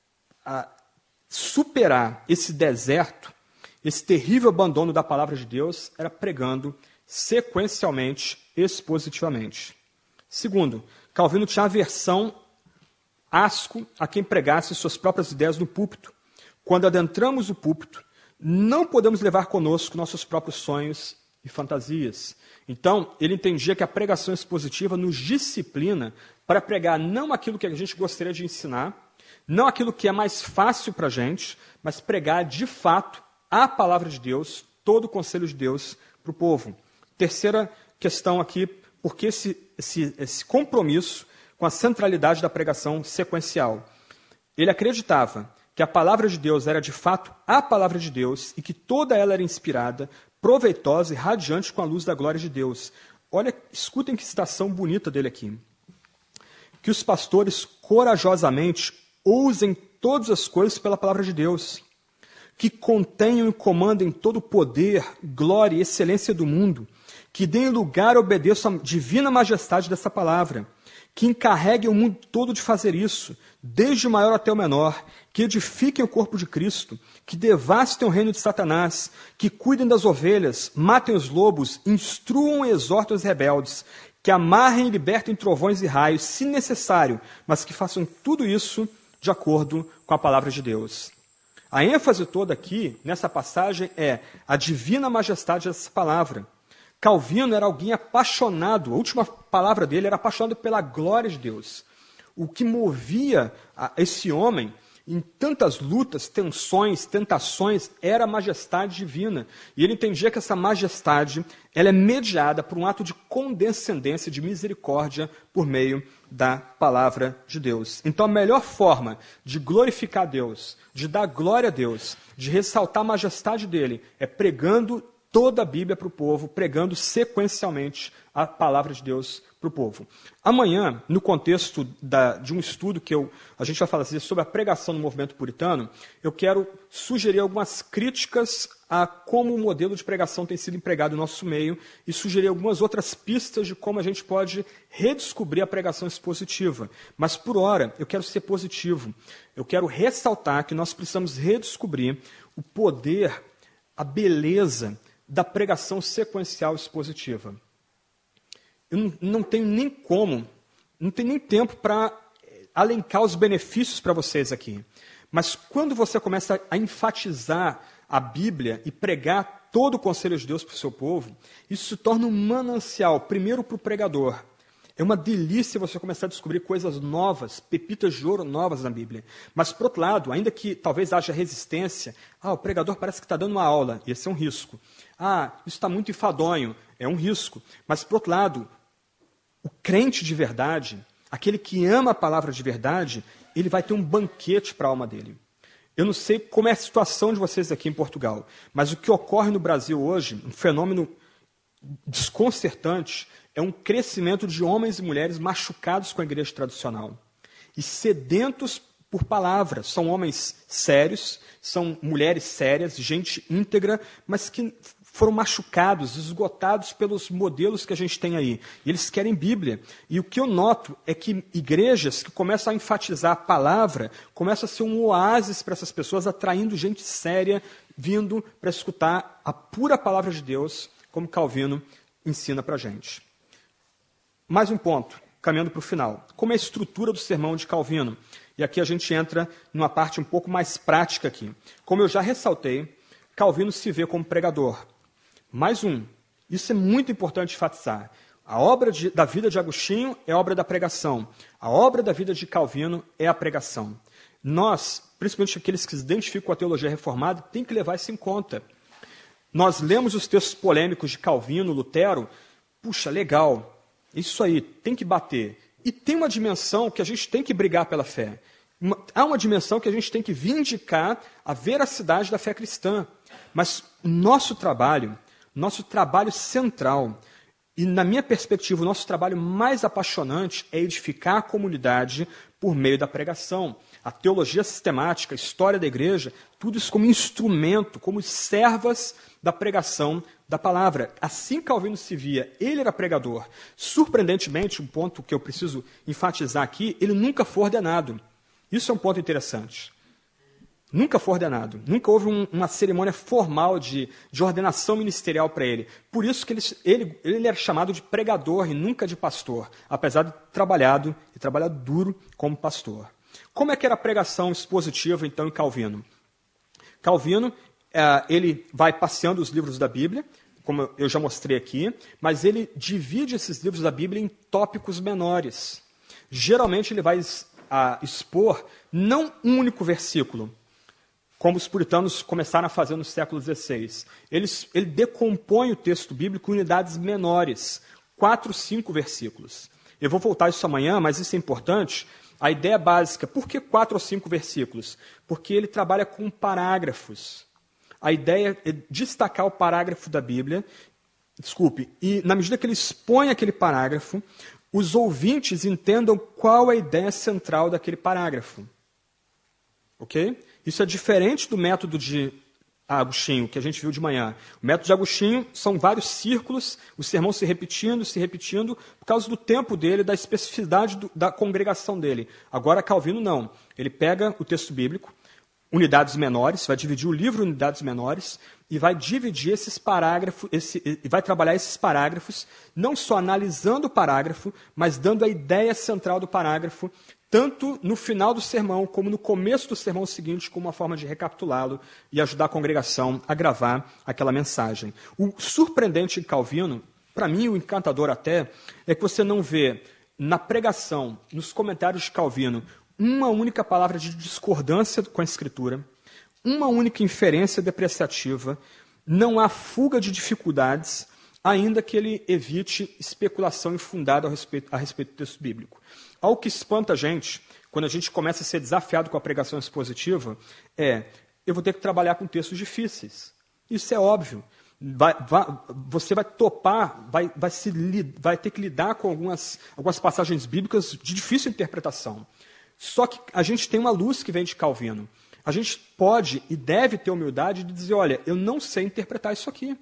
superar esse deserto, esse terrível abandono da palavra de Deus, era pregando sequencialmente, expositivamente. Segundo, Calvino tinha aversão, asco a quem pregasse suas próprias ideias no púlpito. Quando adentramos o púlpito, não podemos levar conosco nossos próprios sonhos e fantasias. Então, ele entendia que a pregação expositiva nos disciplina para pregar não aquilo que a gente gostaria de ensinar, não aquilo que é mais fácil para a gente, mas pregar de fato a palavra de Deus, todo o conselho de Deus para o povo. Terceira questão aqui, por que esse compromisso com a centralidade da pregação sequencial? Ele acreditava que a palavra de Deus era de fato a palavra de Deus e que toda ela era inspirada, proveitosa e radiante com a luz da glória de Deus. Olha, escutem que citação bonita dele aqui. Que os pastores corajosamente usem todas as coisas pela palavra de Deus, que contenham e comandem todo o poder, glória e excelência do mundo, que deem lugar e obedeçam à divina majestade dessa palavra, que encarreguem o mundo todo de fazer isso, desde o maior até o menor, que edifiquem o corpo de Cristo, que devastem o reino de Satanás, que cuidem das ovelhas, matem os lobos, instruam e exortem os rebeldes, que amarrem e libertem trovões e raios, se necessário, mas que façam tudo isso de acordo com a palavra de Deus. A ênfase toda aqui, nessa passagem, é a divina majestade dessa palavra. Calvino era alguém apaixonado, a última palavra dele era apaixonado pela glória de Deus. O que movia esse homem em tantas lutas, tensões, tentações, era a majestade divina. E ele entendia que essa majestade ela é mediada por um ato de condescendência, de misericórdia, por meio da palavra de Deus. Então a melhor forma de glorificar Deus, de dar glória a Deus, de ressaltar a majestade dele, é pregando toda a Bíblia para o povo, pregando sequencialmente a palavra de Deus para o povo. Amanhã, no contexto de um estudo que a gente vai fazer sobre a pregação no movimento puritano, eu quero sugerir algumas críticas a como o modelo de pregação tem sido empregado no nosso meio e sugerir algumas outras pistas de como a gente pode redescobrir a pregação expositiva. Mas, por hora, eu quero ser positivo. Eu quero ressaltar que nós precisamos redescobrir o poder, a beleza da pregação sequencial expositiva. Eu não tenho nem tempo para alencar os benefícios para vocês aqui. Mas quando você começa a enfatizar a Bíblia e pregar todo o conselho de Deus para o seu povo, isso se torna um manancial, primeiro para o pregador. É uma delícia você começar a descobrir coisas novas, pepitas de ouro novas na Bíblia. Mas, por outro lado, ainda que talvez haja resistência, o pregador parece que está dando uma aula, e esse é um risco. Isso está muito enfadonho, é um risco. Mas, por outro lado, o crente de verdade, aquele que ama a palavra de verdade, ele vai ter um banquete para a alma dele. Eu não sei como é a situação de vocês aqui em Portugal, mas o que ocorre no Brasil hoje, um fenômeno desconcertante, é um crescimento de homens e mulheres machucados com a igreja tradicional e sedentos por palavras. São homens sérios, são mulheres sérias, gente íntegra, mas que foram machucados, esgotados pelos modelos que a gente tem aí. E eles querem Bíblia. E o que eu noto é que igrejas que começam a enfatizar a palavra, começam a ser um oásis para essas pessoas, atraindo gente séria, vindo para escutar a pura palavra de Deus, como Calvino ensina para a gente. Mais um ponto, caminhando para o final. Como é a estrutura do sermão de Calvino? E aqui a gente entra numa parte um pouco mais prática aqui. Como eu já ressaltei, Calvino se vê como pregador. Mais um, isso é muito importante enfatizar. A obra da vida de Agostinho é a obra da pregação. A obra da vida de Calvino é a pregação. Nós, principalmente aqueles que se identificam com a teologia reformada, tem que levar isso em conta. Nós lemos os textos polêmicos de Calvino, Lutero, puxa, legal, isso aí, tem que bater. E tem uma dimensão que a gente tem que brigar pela fé. Há uma dimensão que a gente tem que vindicar a veracidade da fé cristã. Mas nosso trabalho central E, na minha perspectiva, o nosso trabalho mais apaixonante é edificar a comunidade por meio da pregação. A teologia sistemática, a história da igreja, tudo isso como instrumento, como servas da pregação da palavra. Assim Calvino se via, ele era pregador. Surpreendentemente, um ponto que eu preciso enfatizar aqui, ele nunca foi ordenado. Isso é um ponto interessante. Nunca foi ordenado. Nunca houve uma cerimônia formal de ordenação ministerial para ele. Por isso que ele era chamado de pregador e nunca de pastor, apesar de trabalhado duro como pastor. Como é que era a pregação expositiva, então, em Calvino? Calvino, ele vai passeando os livros da Bíblia, como eu já mostrei aqui, mas ele divide esses livros da Bíblia em tópicos menores. Geralmente ele vai expor não um único versículo, como os puritanos começaram a fazer no século XVI. Ele decompõe o texto bíblico em unidades menores, 4, 5 versículos. Eu vou voltar a isso amanhã, mas isso é importante. A ideia básica, por que 4 ou 5 versículos? Porque ele trabalha com parágrafos. A ideia é destacar o parágrafo da Bíblia, e na medida que ele expõe aquele parágrafo, os ouvintes entendam qual é a ideia central daquele parágrafo. Ok? Isso é diferente do método de Agostinho, que a gente viu de manhã. O método de Agostinho são vários círculos, o sermão se repetindo, por causa do tempo dele, da especificidade da congregação dele. Agora, Calvino não. Ele pega o texto bíblico, unidades menores, vai dividir o livro em unidades menores, e vai dividir esses parágrafos, e vai trabalhar esses parágrafos, não só analisando o parágrafo, mas dando a ideia central do parágrafo, tanto no final do sermão, como no começo do sermão seguinte, como uma forma de recapitulá-lo e ajudar a congregação a gravar aquela mensagem. O surpreendente em Calvino, para mim o encantador até, é que você não vê na pregação, nos comentários de Calvino, uma única palavra de discordância com a Escritura, uma única inferência depreciativa, não há fuga de dificuldades, ainda que ele evite especulação infundada a respeito do texto bíblico. Algo que espanta a gente, quando a gente começa a ser desafiado com a pregação expositiva, eu vou ter que trabalhar com textos difíceis. Isso é óbvio. Você vai topar, vai ter que lidar com algumas passagens bíblicas de difícil interpretação. Só que a gente tem uma luz que vem de Calvino. A gente pode e deve ter humildade de dizer, olha, eu não sei interpretar isso aqui.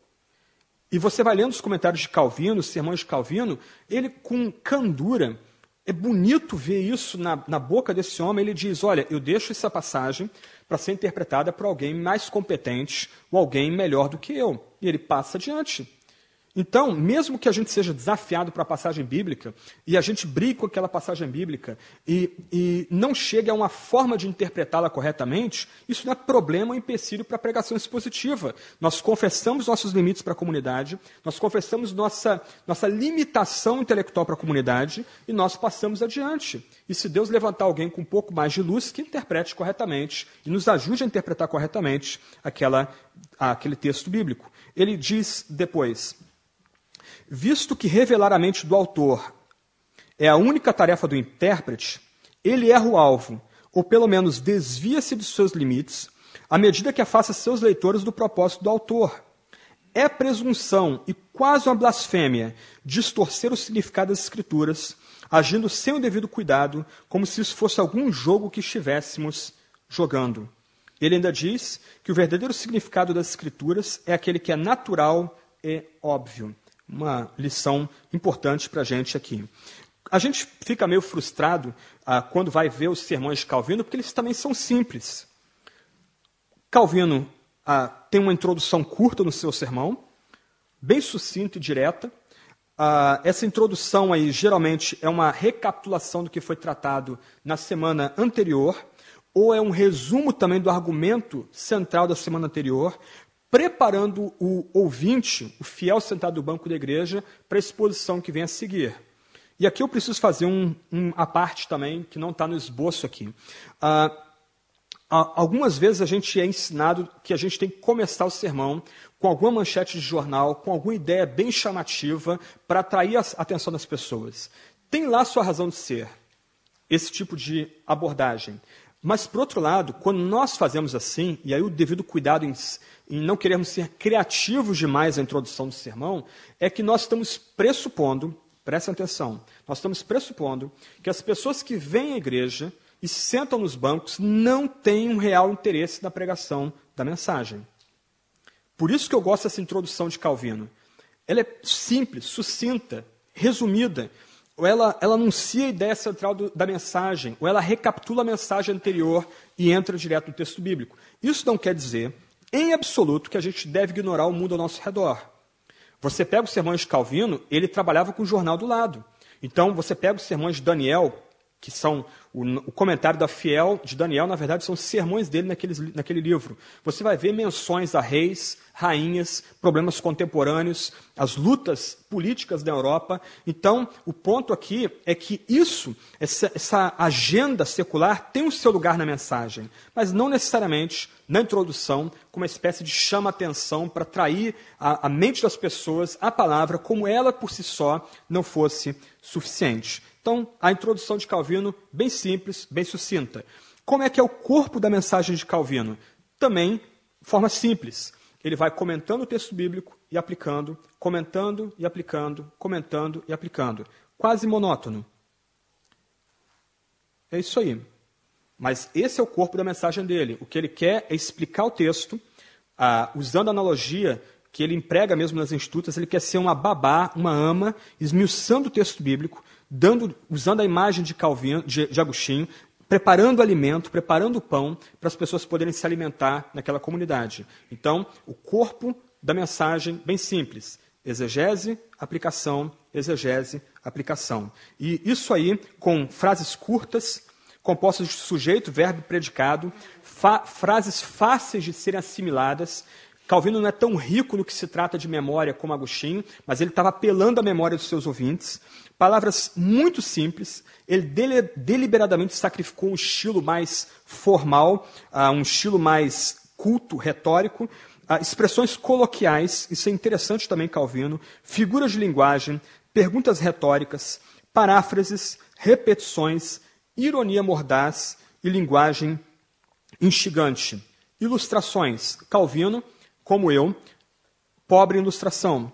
E você vai lendo os comentários de Calvino, os sermões de Calvino, ele com candura, é bonito ver isso na boca desse homem, ele diz, olha, eu deixo essa passagem para ser interpretada por alguém mais competente ou alguém melhor do que eu. E ele passa adiante. Então, mesmo que a gente seja desafiado para a passagem bíblica, e a gente brigue com aquela passagem bíblica, e não chegue a uma forma de interpretá-la corretamente, isso não é problema ou empecilho para a pregação expositiva. Nós confessamos nossos limites para a comunidade, nós confessamos nossa limitação intelectual para a comunidade, e nós passamos adiante. E se Deus levantar alguém com um pouco mais de luz, que interprete corretamente, e nos ajude a interpretar corretamente aquele texto bíblico. Ele diz depois, visto que revelar a mente do autor é a única tarefa do intérprete, ele erra o alvo, ou pelo menos desvia-se dos seus limites, à medida que afasta seus leitores do propósito do autor. É presunção e quase uma blasfêmia distorcer o significado das Escrituras, agindo sem o devido cuidado, como se isso fosse algum jogo que estivéssemos jogando. Ele ainda diz que o verdadeiro significado das Escrituras é aquele que é natural e óbvio. Uma lição importante para a gente aqui. A gente fica meio frustrado quando vai ver os sermões de Calvino, porque eles também são simples. Calvino tem uma introdução curta no seu sermão, bem sucinta e direta. Essa introdução aí, geralmente, é uma recapitulação do que foi tratado na semana anterior, ou é um resumo também do argumento central da semana anterior, preparando o ouvinte, o fiel sentado no banco da igreja, para a exposição que vem a seguir. E aqui eu preciso fazer a parte também, que não está no esboço aqui. Algumas vezes a gente é ensinado que a gente tem que começar o sermão com alguma manchete de jornal, com alguma ideia bem chamativa, para atrair a atenção das pessoas. Tem lá sua razão de ser, esse tipo de abordagem. Mas, por outro lado, quando nós fazemos assim, e aí o devido cuidado em não queremos ser criativos demais na introdução do sermão, é que nós estamos pressupondo, prestem atenção, nós estamos pressupondo que as pessoas que vêm à igreja e sentam nos bancos não têm um real interesse na pregação da mensagem. Por isso que eu gosto dessa introdução de Calvino. Ela é simples, sucinta, resumida, ou ela anuncia a ideia central da mensagem, ou ela recapitula a mensagem anterior e entra direto no texto bíblico. Isso não quer dizer, em absoluto, que a gente deve ignorar o mundo ao nosso redor. Você pega os sermões de Calvino, ele trabalhava com o jornal do lado. Então, você pega os sermões de Daniel, que são o comentário da Fiel de Daniel, na verdade, são os sermões dele naquele livro. Você vai ver menções a reis, rainhas, problemas contemporâneos, as lutas políticas da Europa. Então, o ponto aqui é que essa agenda secular tem o seu lugar na mensagem, mas não necessariamente na introdução, como uma espécie de chama-atenção para atrair a mente das pessoas à palavra, como ela por si só não fosse suficiente. Então, a introdução de Calvino, bem simples, bem sucinta. Como é que é o corpo da mensagem de Calvino? Também, de forma simples. Ele vai comentando o texto bíblico e aplicando, comentando e aplicando, comentando e aplicando. Quase monótono. É isso aí. Mas esse é o corpo da mensagem dele. O que ele quer é explicar o texto, usando a analogia que ele emprega mesmo nas Institutas. Ele quer ser uma babá, uma ama, esmiuçando o texto bíblico, usando a imagem de Calvino, de Agostinho, preparando alimento, preparando o pão para as pessoas poderem se alimentar naquela comunidade. Então, o corpo da mensagem, bem simples: exegese, aplicação, exegese, aplicação. E isso aí com frases curtas, compostas de sujeito, verbo e predicado, frases fáceis de serem assimiladas. Calvino não é tão rico no que se trata de memória como Agostinho, mas ele estava apelando à memória dos seus ouvintes. Palavras muito simples. Ele deliberadamente sacrificou um estilo mais formal, um estilo mais culto, retórico, expressões coloquiais, isso é interessante também, Calvino, figuras de linguagem, perguntas retóricas, paráfrases, repetições, ironia mordaz e linguagem instigante. Ilustrações. Calvino, como eu, pobre em ilustração.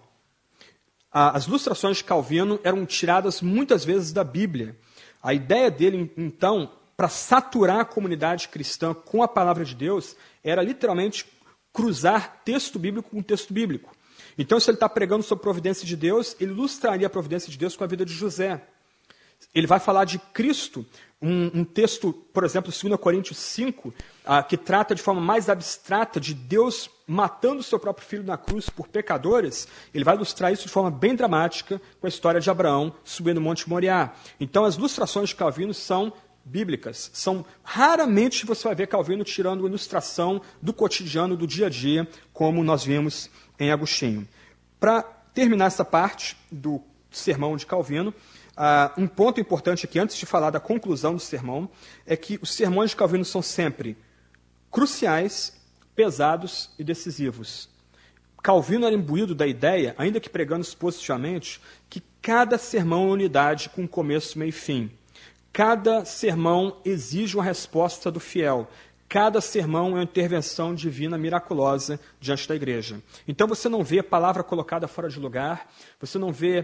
As ilustrações de Calvino eram tiradas muitas vezes da Bíblia. A ideia dele, então, para saturar a comunidade cristã com a palavra de Deus, era literalmente cruzar texto bíblico com texto bíblico. Então, se ele está pregando sobre a providência de Deus, ele ilustraria a providência de Deus com a vida de José. Ele vai falar de Cristo, um texto, por exemplo, 2 Coríntios 5, que trata de forma mais abstrata de Deus matando o seu próprio filho na cruz por pecadores. Ele vai ilustrar isso de forma bem dramática com a história de Abraão subindo o Monte Moriá. Então, as ilustrações de Calvino são bíblicas. Raramente você vai ver Calvino tirando ilustração do cotidiano, do dia a dia, como nós vimos em Agostinho. Para terminar essa parte do sermão de Calvino, um ponto importante aqui, antes de falar da conclusão do sermão, é que os sermões de Calvino são sempre cruciais, pesados e decisivos. Calvino era imbuído da ideia, ainda que pregando positivamente, que cada sermão é uma unidade com começo, meio e fim. Cada sermão exige uma resposta do fiel. Cada sermão é uma intervenção divina miraculosa diante da igreja. Então você não vê a palavra colocada fora de lugar, você não vê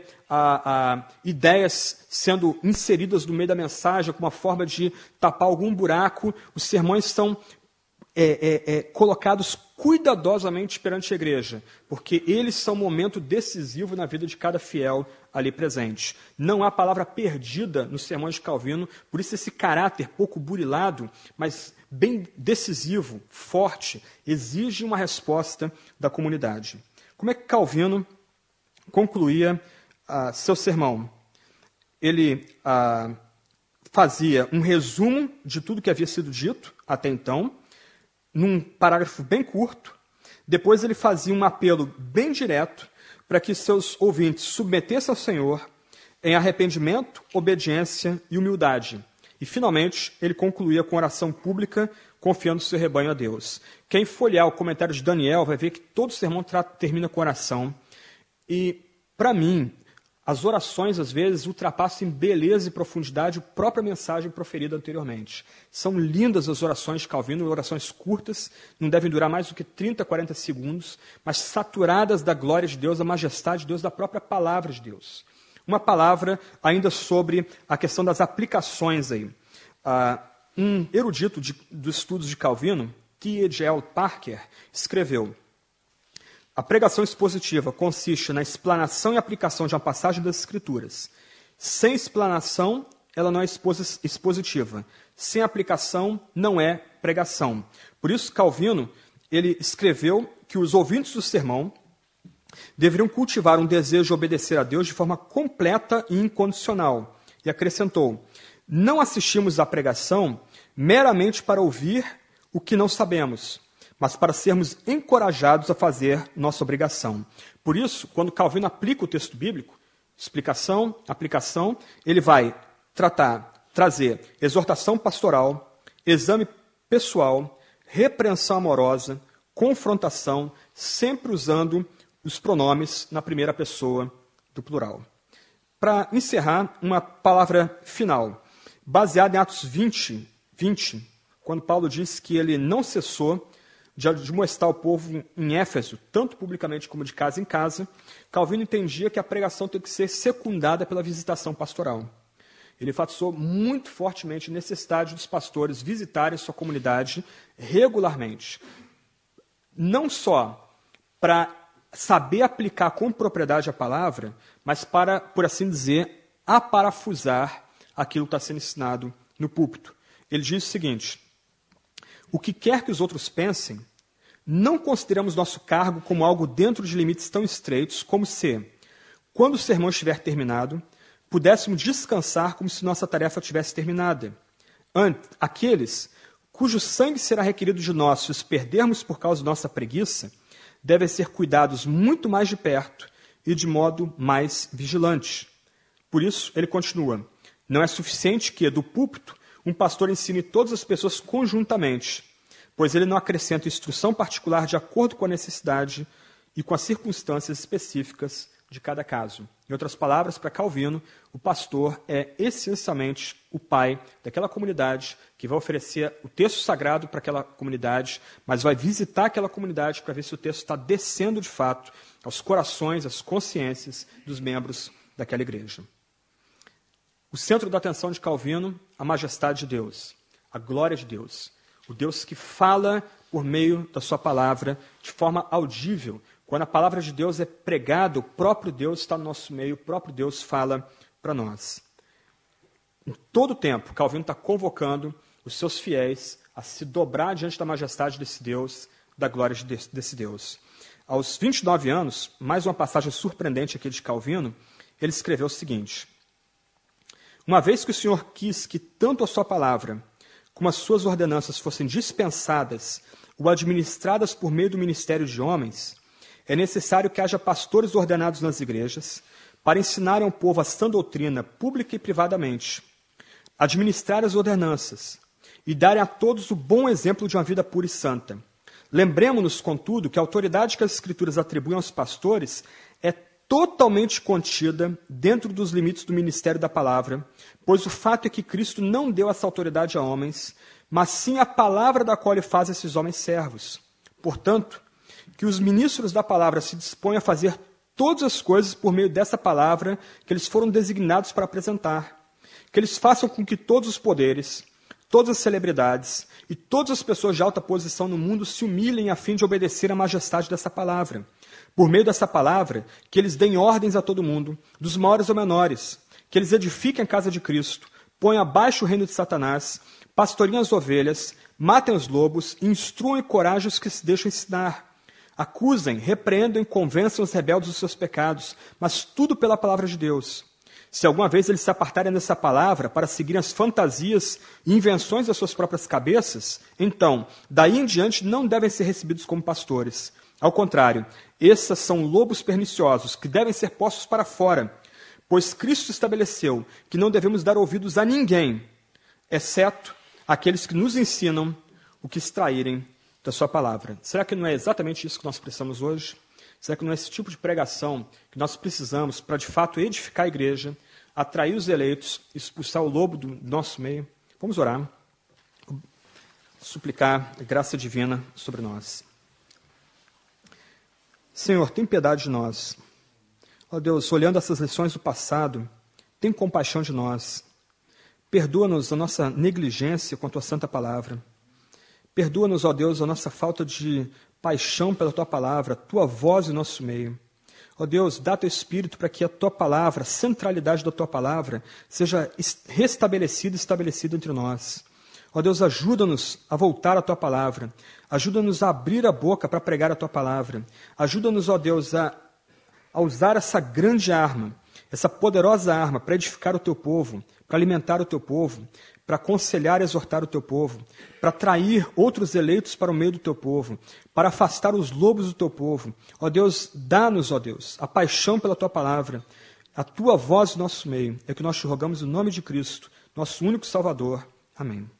ideias sendo inseridas no meio da mensagem como uma forma de tapar algum buraco. Os sermões são colocados cuidadosamente perante a igreja, porque eles são um momento decisivo na vida de cada fiel ali presente. Não há palavra perdida nos sermões de Calvino, por isso esse caráter pouco burilado, mas bem decisivo, forte, exige uma resposta da comunidade. Como é que Calvino concluía seu sermão? Ele fazia um resumo de tudo que havia sido dito até então, num parágrafo bem curto. Depois ele fazia um apelo bem direto para que seus ouvintes submetessem ao Senhor em arrependimento, obediência e humildade. E, finalmente, ele concluía com oração pública, confiando seu rebanho a Deus. Quem folhear o comentário de Daniel vai ver que todo o sermão termina com oração. E, para mim, As orações, às vezes, ultrapassam em beleza e profundidade a própria mensagem proferida anteriormente. São lindas as orações de Calvino, orações curtas, não devem durar mais do que 30, 40 segundos, mas saturadas da glória de Deus, da majestade de Deus, da própria palavra de Deus. Uma palavra ainda sobre a questão das aplicações aí. Um erudito dos estudos de Calvino, T.J.L. Parker, escreveu: a pregação expositiva consiste na explanação e aplicação de uma passagem das Escrituras. Sem explanação, ela não é expositiva. Sem aplicação, não é pregação. Por isso, Calvino ele escreveu que os ouvintes do sermão deveriam cultivar um desejo de obedecer a Deus de forma completa e incondicional. E acrescentou: não assistimos à pregação meramente para ouvir o que não sabemos, mas para sermos encorajados a fazer nossa obrigação. Por isso, quando Calvino aplica o texto bíblico, explicação, aplicação, ele vai trazer exortação pastoral, exame pessoal, repreensão amorosa, confrontação, sempre usando os pronomes na primeira pessoa do plural. Para encerrar, uma palavra final, baseada em Atos 20, quando Paulo diz que ele não cessou de admoestar o povo em Éfeso, tanto publicamente como de casa em casa. Calvino entendia que a pregação tem que ser secundada pela visitação pastoral. Ele enfatizou muito fortemente a necessidade dos pastores visitarem sua comunidade regularmente. Não só para saber aplicar com propriedade a palavra, mas para, por assim dizer, aparafusar aquilo que está sendo ensinado no púlpito. Ele diz o seguinte: o que quer que os outros pensem, não consideramos nosso cargo como algo dentro de limites tão estreitos como se, quando o sermão estiver terminado, pudéssemos descansar como se nossa tarefa tivesse terminada. Aqueles cujo sangue será requerido de nós se os perdermos por causa de nossa preguiça, devem ser cuidados muito mais de perto e de modo mais vigilante. Por isso, ele continua: não é suficiente que, do púlpito, um pastor ensine todas as pessoas conjuntamente, pois ele não acrescenta instrução particular de acordo com a necessidade e com as circunstâncias específicas de cada caso. Em outras palavras, para Calvino, o pastor é essencialmente o pai daquela comunidade que vai oferecer o texto sagrado para aquela comunidade, mas vai visitar aquela comunidade para ver se o texto está descendo de fato aos corações, às consciências dos membros daquela igreja. O centro da atenção de Calvino, a majestade de Deus, a glória de Deus, o Deus que fala por meio da sua palavra de forma audível. Quando a palavra de Deus é pregada, o próprio Deus está no nosso meio, o próprio Deus fala para nós. Em todo o tempo, Calvino está convocando os seus fiéis a se dobrar diante da majestade desse Deus, da glória desse Deus. Aos 29 anos, mais uma passagem surpreendente aqui de Calvino, ele escreveu o seguinte: uma vez que o Senhor quis que tanto a sua palavra como as suas ordenanças fossem dispensadas ou administradas por meio do ministério de homens, é necessário que haja pastores ordenados nas igrejas para ensinarem ao povo a sã doutrina, pública e privadamente, administrar as ordenanças e darem a todos o bom exemplo de uma vida pura e santa. Lembremos-nos, contudo, que a autoridade que as Escrituras atribuem aos pastores é totalmente contida dentro dos limites do ministério da palavra, pois o fato é que Cristo não deu essa autoridade a homens, mas sim a palavra da qual ele faz esses homens servos. Portanto, que os ministros da palavra se disponham a fazer todas as coisas por meio dessa palavra que eles foram designados para apresentar. Que eles façam com que todos os poderes, todas as celebridades e todas as pessoas de alta posição no mundo se humilhem a fim de obedecer à majestade dessa palavra. Por meio dessa palavra, que eles deem ordens a todo mundo, dos maiores ou menores, que eles edifiquem a casa de Cristo, ponham abaixo o reino de Satanás, pastoriem as ovelhas, matem os lobos, instruam e corajam os que se deixam ensinar. Acusem, repreendam e convençam os rebeldes dos seus pecados, mas tudo pela palavra de Deus. Se alguma vez eles se apartarem dessa palavra para seguirem as fantasias e invenções das suas próprias cabeças, então, daí em diante, não devem ser recebidos como pastores. Ao contrário, esses são lobos perniciosos que devem ser postos para fora, pois Cristo estabeleceu que não devemos dar ouvidos a ninguém, exceto aqueles que nos ensinam o que extraírem da sua palavra. Será que não é exatamente isso que nós precisamos hoje? Será que não é esse tipo de pregação que nós precisamos para, de fato, edificar a igreja, atrair os eleitos, expulsar o lobo do nosso meio? Vamos orar. Suplicar a graça divina sobre nós. Senhor, tem piedade de nós. Ó Deus, olhando essas lições do passado, tem compaixão de nós. Perdoa-nos a nossa negligência com a Tua santa palavra. Perdoa-nos, ó Deus, a nossa falta de paixão pela Tua palavra, a Tua voz em nosso meio. Ó Deus, dá Teu Espírito para que a Tua palavra, a centralidade da Tua palavra, seja restabelecida e estabelecida entre nós. Ó Deus, ajuda-nos a voltar à Tua palavra. Ajuda-nos a abrir a boca para pregar a Tua palavra. Ajuda-nos, ó Deus, a usar essa grande arma, essa poderosa arma para edificar o Teu povo, para alimentar o Teu povo, para aconselhar e exortar o Teu povo, para atrair outros eleitos para o meio do Teu povo, para afastar os lobos do Teu povo. Ó Deus, dá-nos, ó Deus, a paixão pela Tua palavra, a Tua voz no nosso meio. É o que nós te rogamos em nome de Cristo, nosso único Salvador. Amém.